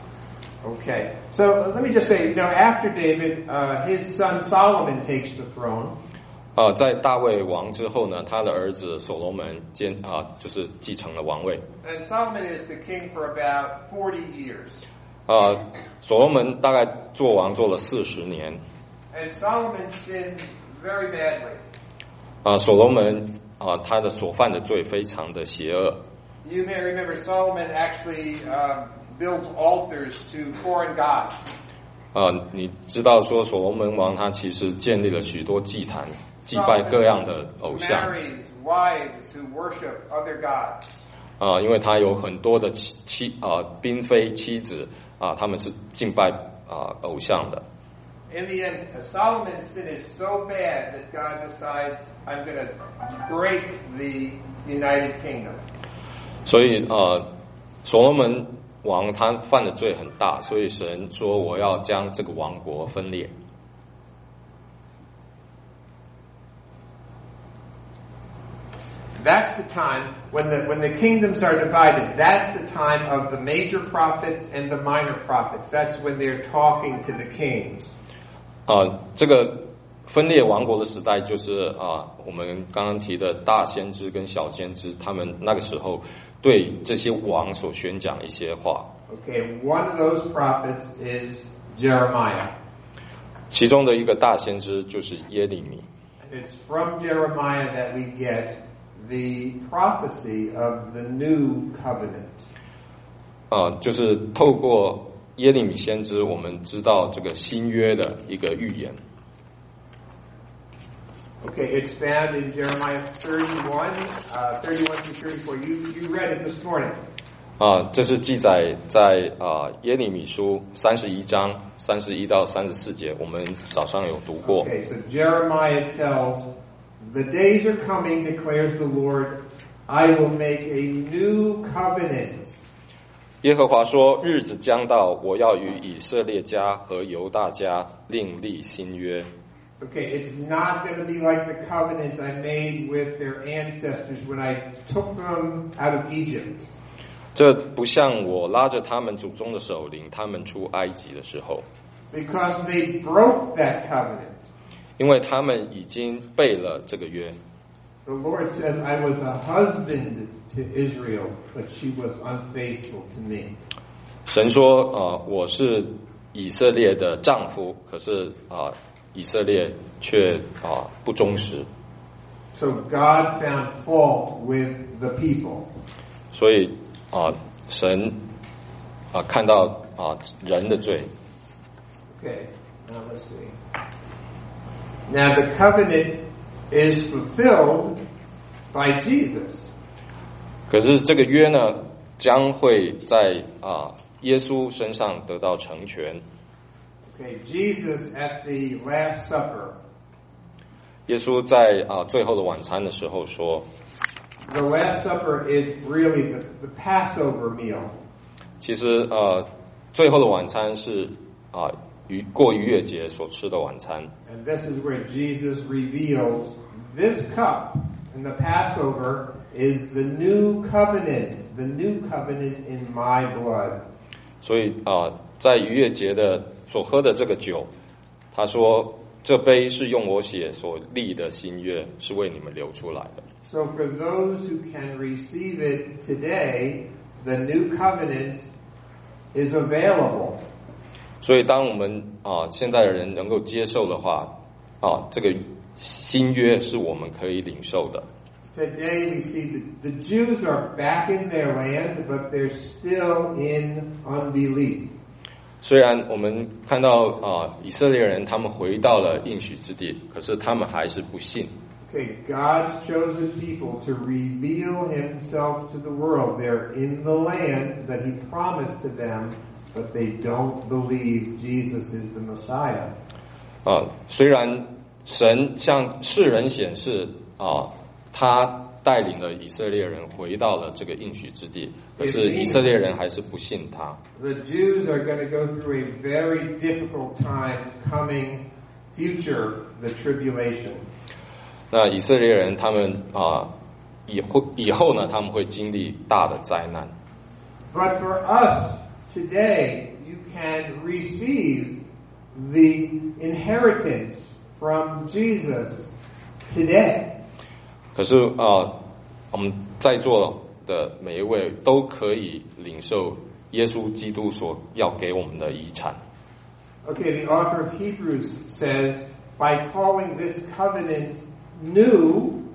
Okay. So uh, let me just say, you know, after David, uh, his son Solomon takes the throne. 呃，在大卫王之后呢，他的儿子所罗门兼啊，就是继承了王位。 And Solomon is the king for about forty years. 呃，所罗门大概做王做了四十年。 And Solomon sinned very badly. 啊，所罗门啊，他的所犯的罪非常的邪恶。 You may remember Solomon actually uh, built altars to foreign gods. 呃，你知道说所罗门王他其实建立了许多祭坛，祭拜各样的偶像。 Marries wives who worship other gods. 啊、呃，因为他有很多的妻妻啊、呃，嫔妃妻子啊、呃，他们是敬拜啊、呃、偶像的。 In the end, Solomon's sin is so bad that God decides, I'm going to break the United Kingdom. 所以呃，所罗门王他犯的罪很大，所以神说我要将这个王国分裂。 That's the time when the when the kingdoms are divided. That's the time of the major prophets and the minor prophets. That's when they're talking to the kings. 呃，这个分裂王国的时代，就是啊、呃，我们刚刚提的大先知跟小先知，他们那个时候对这些王所宣讲一些话。 Okay, one of those prophets is Jeremiah. 其中的一个大先知就是耶利米。 It's from Jeremiah that we get the prophecy of the new covenant. 啊、呃，就是透过耶利米先知，我们知道这个新约的一个预言。 Okay, it's found in Jeremiah thirty-one, uh, thirty-one through thirty-four. You you read it this morning. 啊，这是记载在啊耶利米书三十一章三十一到三十四节，我们早上有读过。 Okay, so Jeremiah tells, "The days are coming," declares the Lord, "I will make a new covenant." 耶和华说：“日子将到，我要与以色列家和犹大家另立新约。” Okay, it's not going to be like the covenant I made with their ancestors when I took them out of Egypt. 这不像我拉着他们祖宗的手领他们出埃及的时候， Because they broke that covenant. 因为他们已经背了这个约。 The Lord said, I was a husband to Israel, but she was unfaithful to me. 神说：“呃，我是以色列的丈夫，可是啊、呃，以色列却啊、呃、不忠实。” So God found fault with the people. 所以啊、呃，神啊、呃、看到啊、呃、人的罪。 Okay, now let's see. Now the covenant is fulfilled by Jesus. 可是这个约呢， 将会在啊耶稣身上得到成全。 Okay, Jesus at the Last Supper. 耶稣在啊最后的晚餐的时候说 The Last Supper is really the, the Passover meal. 其实呃最后的晚餐是啊逾过逾越节所吃的晚餐。 And this is where Jesus reveals this cup in the Passover is the new covenant, the new covenant in my blood. 所以啊在逾越节的所喝的这个酒，他说这杯是用我血所立的新约，是为你们流出来的。 So for those who can receive it today, the new covenant is available. 所以当我们啊现在的人能够接受的话，啊这个新约是我们可以领受的。 Today we see the, the Jews are back in their land, but they're still in unbelief. 虽然我们看到啊以色列人他们回到了应许之地，可是他们还是不信。 Okay, God's chosen people to reveal himself to the world. They're in the land that he promised to them, but they don't believe Jesus is the Messiah. 啊，虽然神向世人显示啊，他带领了以色列人回到了这个应许之地，可是以色列人还是不信他。 The Jews are going to go through a very difficult time coming future, the tribulation. 那以色列人他们啊，以后以后呢，他们会经历大的灾难。 But for us today, you can receive the inheritance from Jesus today. 可是啊，我们在座的每一位都可以领受耶稣基督所要给我们的遗产。 Okay, the author of Hebrews says, by calling this covenant new,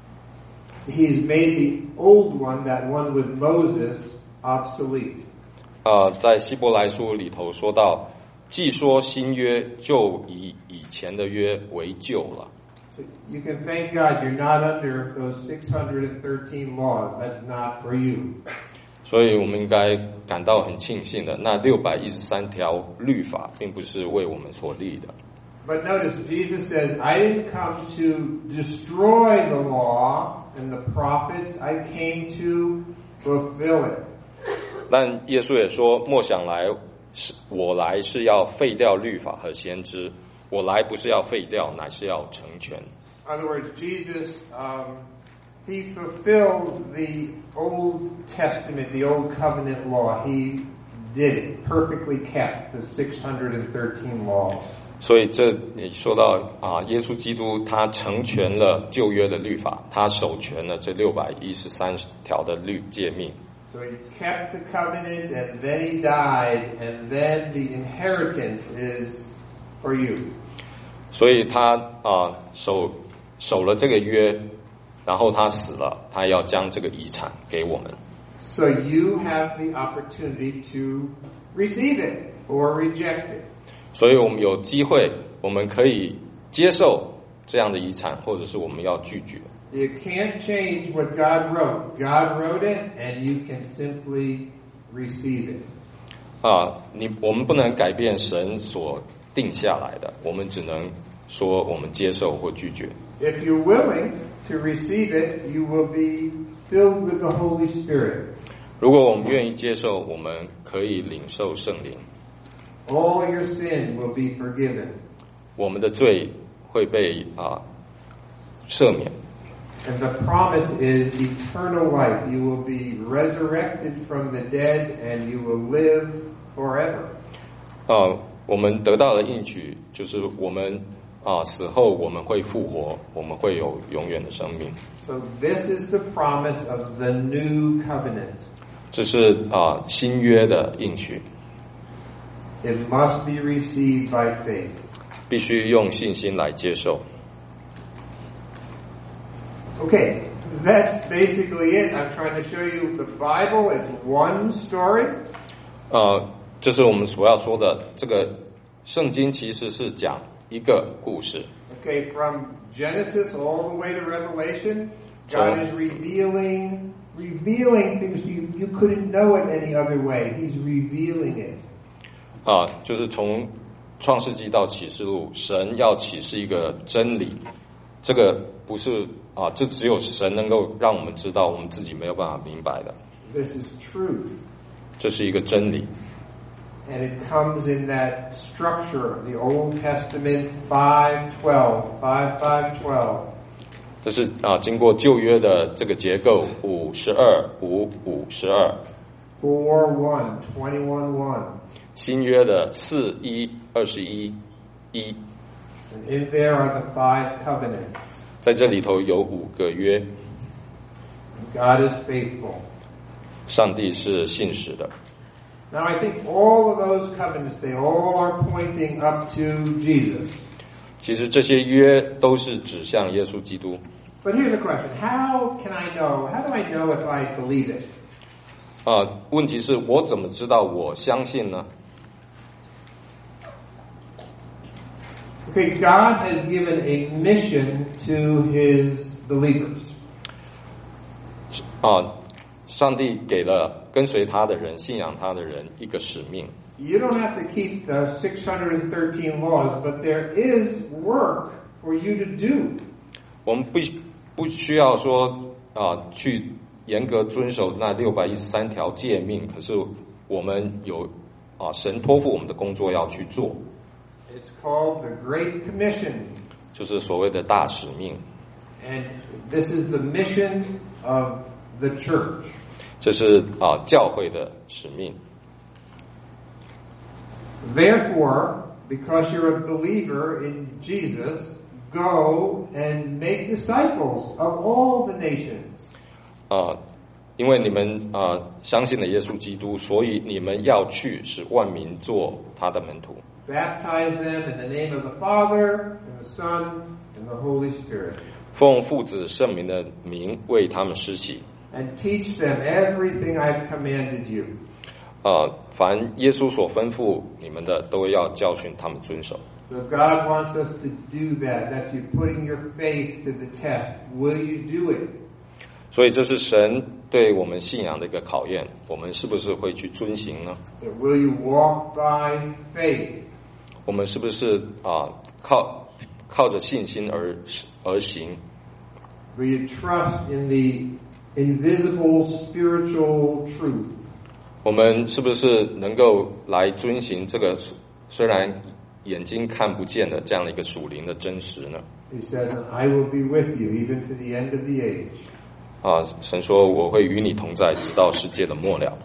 he's made the old one, that one with Moses, obsolete. 呃，在希伯来书里头说到，既说新约，就以以前的约为旧了。 So you can thank God you're not under those six hundred thirteen laws. That's not for you. 所以我们应该感到很庆幸的，那六百一十三条律法并不是为我们所立的。 But notice, Jesus says, I didn't come to destroy the law and the prophets. I came to fulfill it. 但耶稣也说，莫想来，是我来是要废掉律法和先知，我来不是要废掉，乃是要成全。 In other words, Jesus, um, he fulfilled the Old Testament, the Old Covenant law. He did it, perfectly kept the six hundred thirteen laws. 所以这也说到啊，耶稣基督他成全了旧约的律法，他守全了这六百一十三条的律诫命。 So he kept the covenant, and then he died, and then the inheritance is for you. 所以他啊守守了这个约，然后他死了，他要将这个遗产给我们。 So you have the opportunity to receive it or reject it. 所以我们有机会，我们可以接受这样的遗产，或者是我们要拒绝。 You can't change what God wrote. God wrote it, and you can simply receive it. 啊，你我们不能改变神所定下来的，我们只能说我们接受或拒绝。 If you're willing to receive it, you will be filled with the Holy Spirit. 如果我们愿意接受，我们可以领受圣灵。 All your sin will be forgiven. 我们的罪会被啊赦免。 And the promise is eternal life. You will be resurrected from the dead, and you will live forever. 啊，我们得到的应许就是我们啊死后我们会复活，我们会有永远的生命。 So this is the promise of the new covenant. 这是啊新约的应许。 It must be received by faith. 必须用信心来接受。 Okay, that's basically it. I'm trying to show you the Bible is one story. 呃，这是我们所要说的。这个圣经其实是讲一个故事。 Okay, from Genesis all the way to Revelation. God is revealing, revealing things you, you couldn't know it any other way. He's revealing it. 啊，就是从创世纪到启示录，神要启示一个真理，这个不是啊，这只有神能够让我们知道，我们自己没有办法明白的。 This is truth. 这是一个真理。 And it comes in that structure, the Old Testament five twelve, five five twelve. 这是啊，经过旧约的这个结构，五十二五五十二。 four one, twenty-one one. 新约的四一二十一一。 And in there are the five covenants. 在这里头有五个约。 God is faithful. 上帝是信实的。 Now I think all of those covenants, they all are pointing up to Jesus. 其实这些约都是指向耶稣基督。 But here's the question: How can I know? How do I know if I believe it? 啊，问题是我怎么知道我相信呢？ Okay, God has given a mission to His believers. 啊，上帝给了跟随他的人、信仰他的人一个使命。 You don't have to keep the six hundred thirteen laws, but there is work for you to do. 我们不不需要说啊去严格遵守那六百一十三条诫命，可是我们有啊神托付我们的工作要去做。 It's called the Great Commission. 就是所谓的大使命。 And this is the mission of the church. 这是啊教会的使命。 Therefore, because you're a believer in Jesus, go and make disciples of all the nations. 啊，因为你们啊相信了耶稣基督，所以你们要去使万民做他的门徒。 Baptize them in the name of the Father, and the Son, and the Holy Spirit. 奉父子圣名的名为他们施洗。 And teach them everything I've commanded you. 啊，凡耶稣所吩咐你们的，都要教训他们遵守。 So God wants us to do that. That's you putting your faith to the test. Will you do it? 所以这是神对我们信仰的一个考验，我们是不是会去遵行呢？ So will you walk by faith? 我们是不是啊靠靠着信心而而行？ Will you trust in the invisible spiritual truth? 我们是不是能够来遵行这个虽然眼睛看不见的这样的一个属灵的真实呢？ He says, I will be with you even to the end of the age. 啊，神说我会与你同在，直到世界的末了。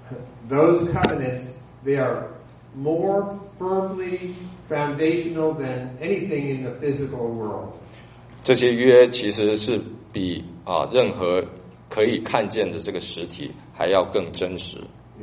Those covenants, they are more firmly foundational than anything in the physical world. 这些约其实是比啊任何可以看见的这个实体还要更真实。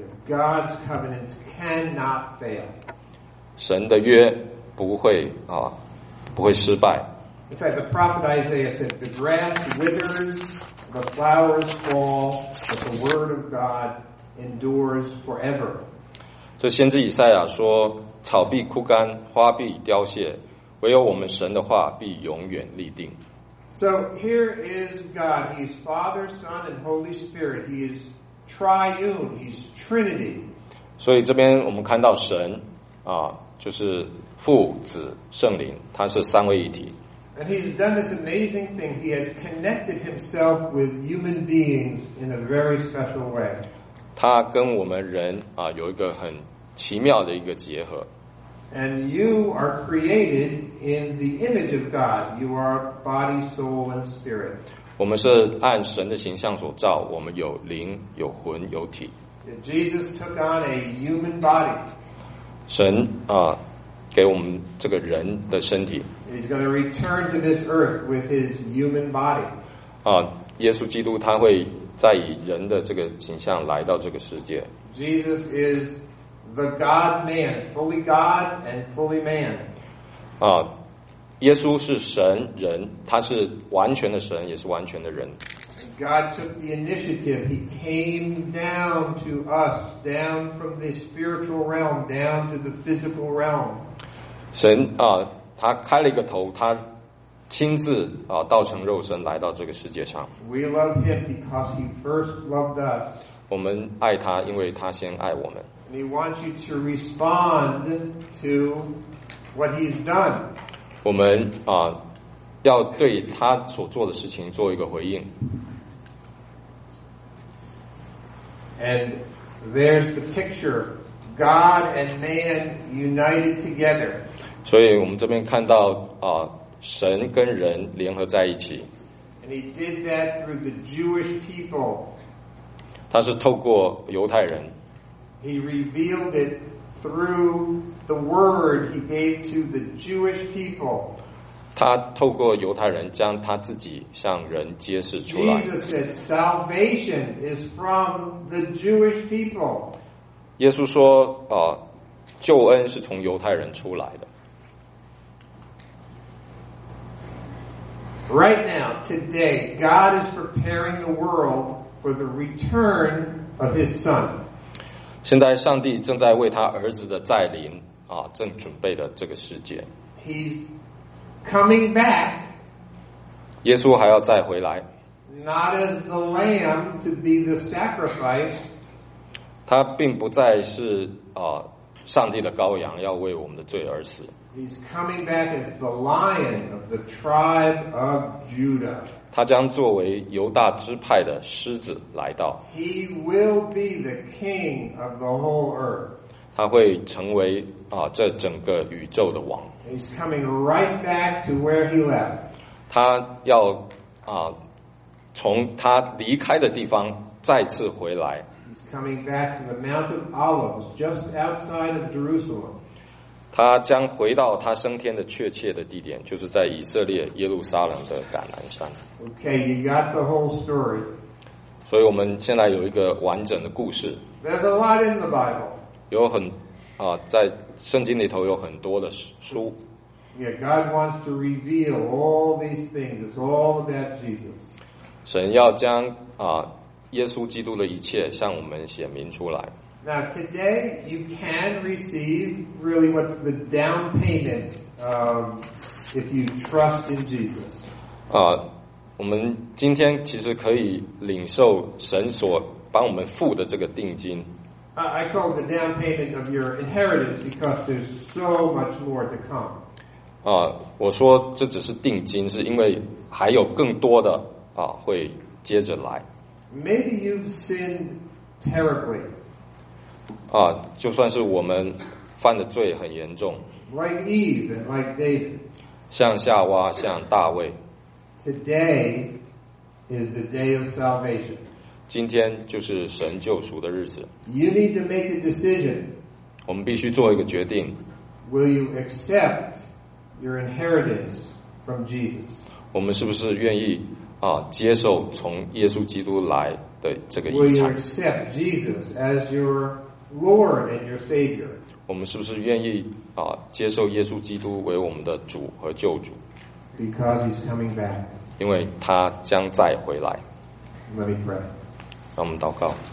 God's covenants cannot fail. 神的约不会啊不会失败。 In fact, the prophet Isaiah said, the grass withers, the flowers fall, but the word of God endures forever. 这先知以赛亚说，草必枯干，花必凋谢，唯有我们神的话必永远立定。 So here is God. He's Father, Son, and Holy Spirit. He is triune. He's Trinity. 所以这边我们看到神啊，就是父子圣灵，他是三位一体。 And he's done this amazing thing. He has connected himself with human beings in a very special way. 他跟我们人啊有一个很奇妙的一个结合。 And you are created in the image of God. You are body, soul, and spirit. 我们是按神的形象所造，我们有灵、有魂、有体。 Jesus took on a human body. 神啊，给我们这个人的身体。 He's going to return to this earth with his human body. 啊，耶稣基督他会再以人的这个形象来到这个世界。 Jesus is the God-man, fully God and fully man. 啊，耶稣是神人，他是完全的神，也是完全的人。 God took the initiative. He came down to us, down from the spiritual realm, down to the physical realm. 神啊，他开了一个头，他亲自啊道成肉身来到这个世界上。 We love him because he first loved us. 我们爱他，因为他先爱我们。 And he wants you to respond to what he's done. 我们啊要对他所做的事情做一个回应。 And there's the picture, God and man united together. 所以我们这边看到啊神跟人联合在一起。 And he did that through the Jewish people. 他是透过犹太人， He revealed it through the word he gave to the Jewish people. 他透过犹太人将他自己向人揭示出来。 Jesus said salvation is from the Jewish people. 耶稣说啊，救恩是从犹太人出来的。 Right now, today, God is preparing the world for the return of his son. 现在上帝正在为他儿子的再临啊，正准备的这个世界。 He's coming back, 耶稣还要再回来， not as the lamb to be the sacrifice, 他并不再是啊上帝的羔羊，要为我们的罪而死。 he's coming back as the lion of the tribe of Judah. 他将作为犹大支派的狮子来到， He will be the king of the whole earth. 他会成为啊这整个宇宙的王。 He's coming right back to where he left. 他要啊从他离开的地方再次回来。 He's coming back to the Mount of Olives, just outside of Jerusalem. 他将回到他升天的确切的地点，就是在以色列耶路撒冷的橄榄山。 Okay, you got the whole story. 所以我们现在有一个完整的故事， There's a lot in the Bible. 有很啊在圣经里头有很多的书。 Yeah, God wants to reveal all these things. It's all about Jesus. 神要将啊耶稣基督的一切向我们显明出来。 Now today you can receive really what's the down payment um, if you trust in Jesus. 啊，我们今天其实可以领受神所帮我们付的这个定金。 I I call it the down payment of your inheritance because there's so much more to come. 啊，我说这只是定金，是因为还有更多的啊会接着来。 Maybe you've sinned terribly, 啊，就算是我们犯的罪很严重， like Eve and like David. 像夏娃，像大卫， Today is the day of salvation. 今天就是神救赎的日子。 You need to make a decision. 我们必须做一个决定， Will you accept your inheritance from Jesus? 我们是不是愿意啊接受从耶稣基督来的这个 Will 遗 you 产？ accept Jesus as your Lord and your Savior? 我们是不是愿意啊接受耶稣基督为我们的主和救主？ Because He's coming back. 因为他将再回来。 Let me pray. 让我们祷告。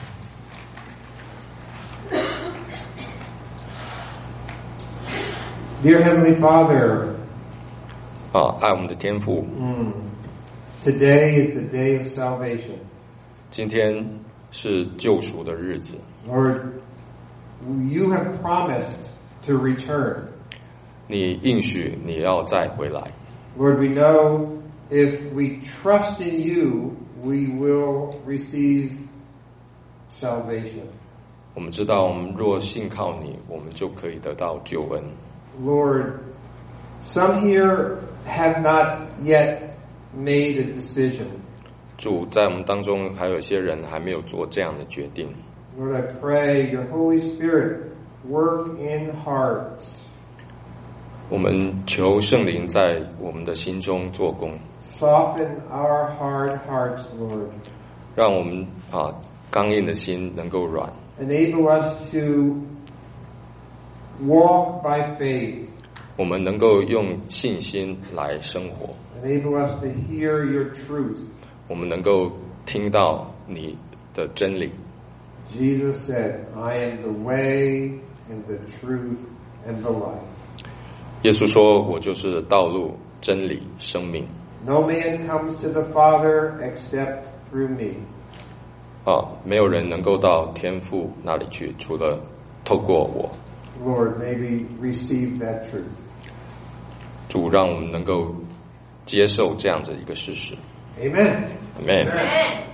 Dear Heavenly Father, 啊，爱我们的天父， mm, today is the day of salvation. 今天是救赎的日子。 Lord, you have promised to return. 你应许你要再回来。 Lord, we know if we trust in you, we will receive salvation. 我们知道，我们若信靠你，我们就可以得到救恩。 Lord, some here have not yet made a decision. 主，在我们当中还有些人还没有做这样的决定。 Lord, I pray your Holy Spirit work in hearts. 我们求圣灵在我们的心中做工， Soften our hard hearts, Lord. 让我们啊刚硬的心能够软， Enable us to walk by faith. 我们能够用信心来生活， Enable us to hear your truth. 我们能够听到你的真理。 Jesus said, I am the way and the truth and the life. 耶稣说：“我就是道路、 真理、生命。 No man comes to the Father except through me. 啊，没有人能够到天父那里去，除了透过我。 Lord, may we receive that truth. 主让我们能够接受这样子一个事实。 Amen. Amen. Amen.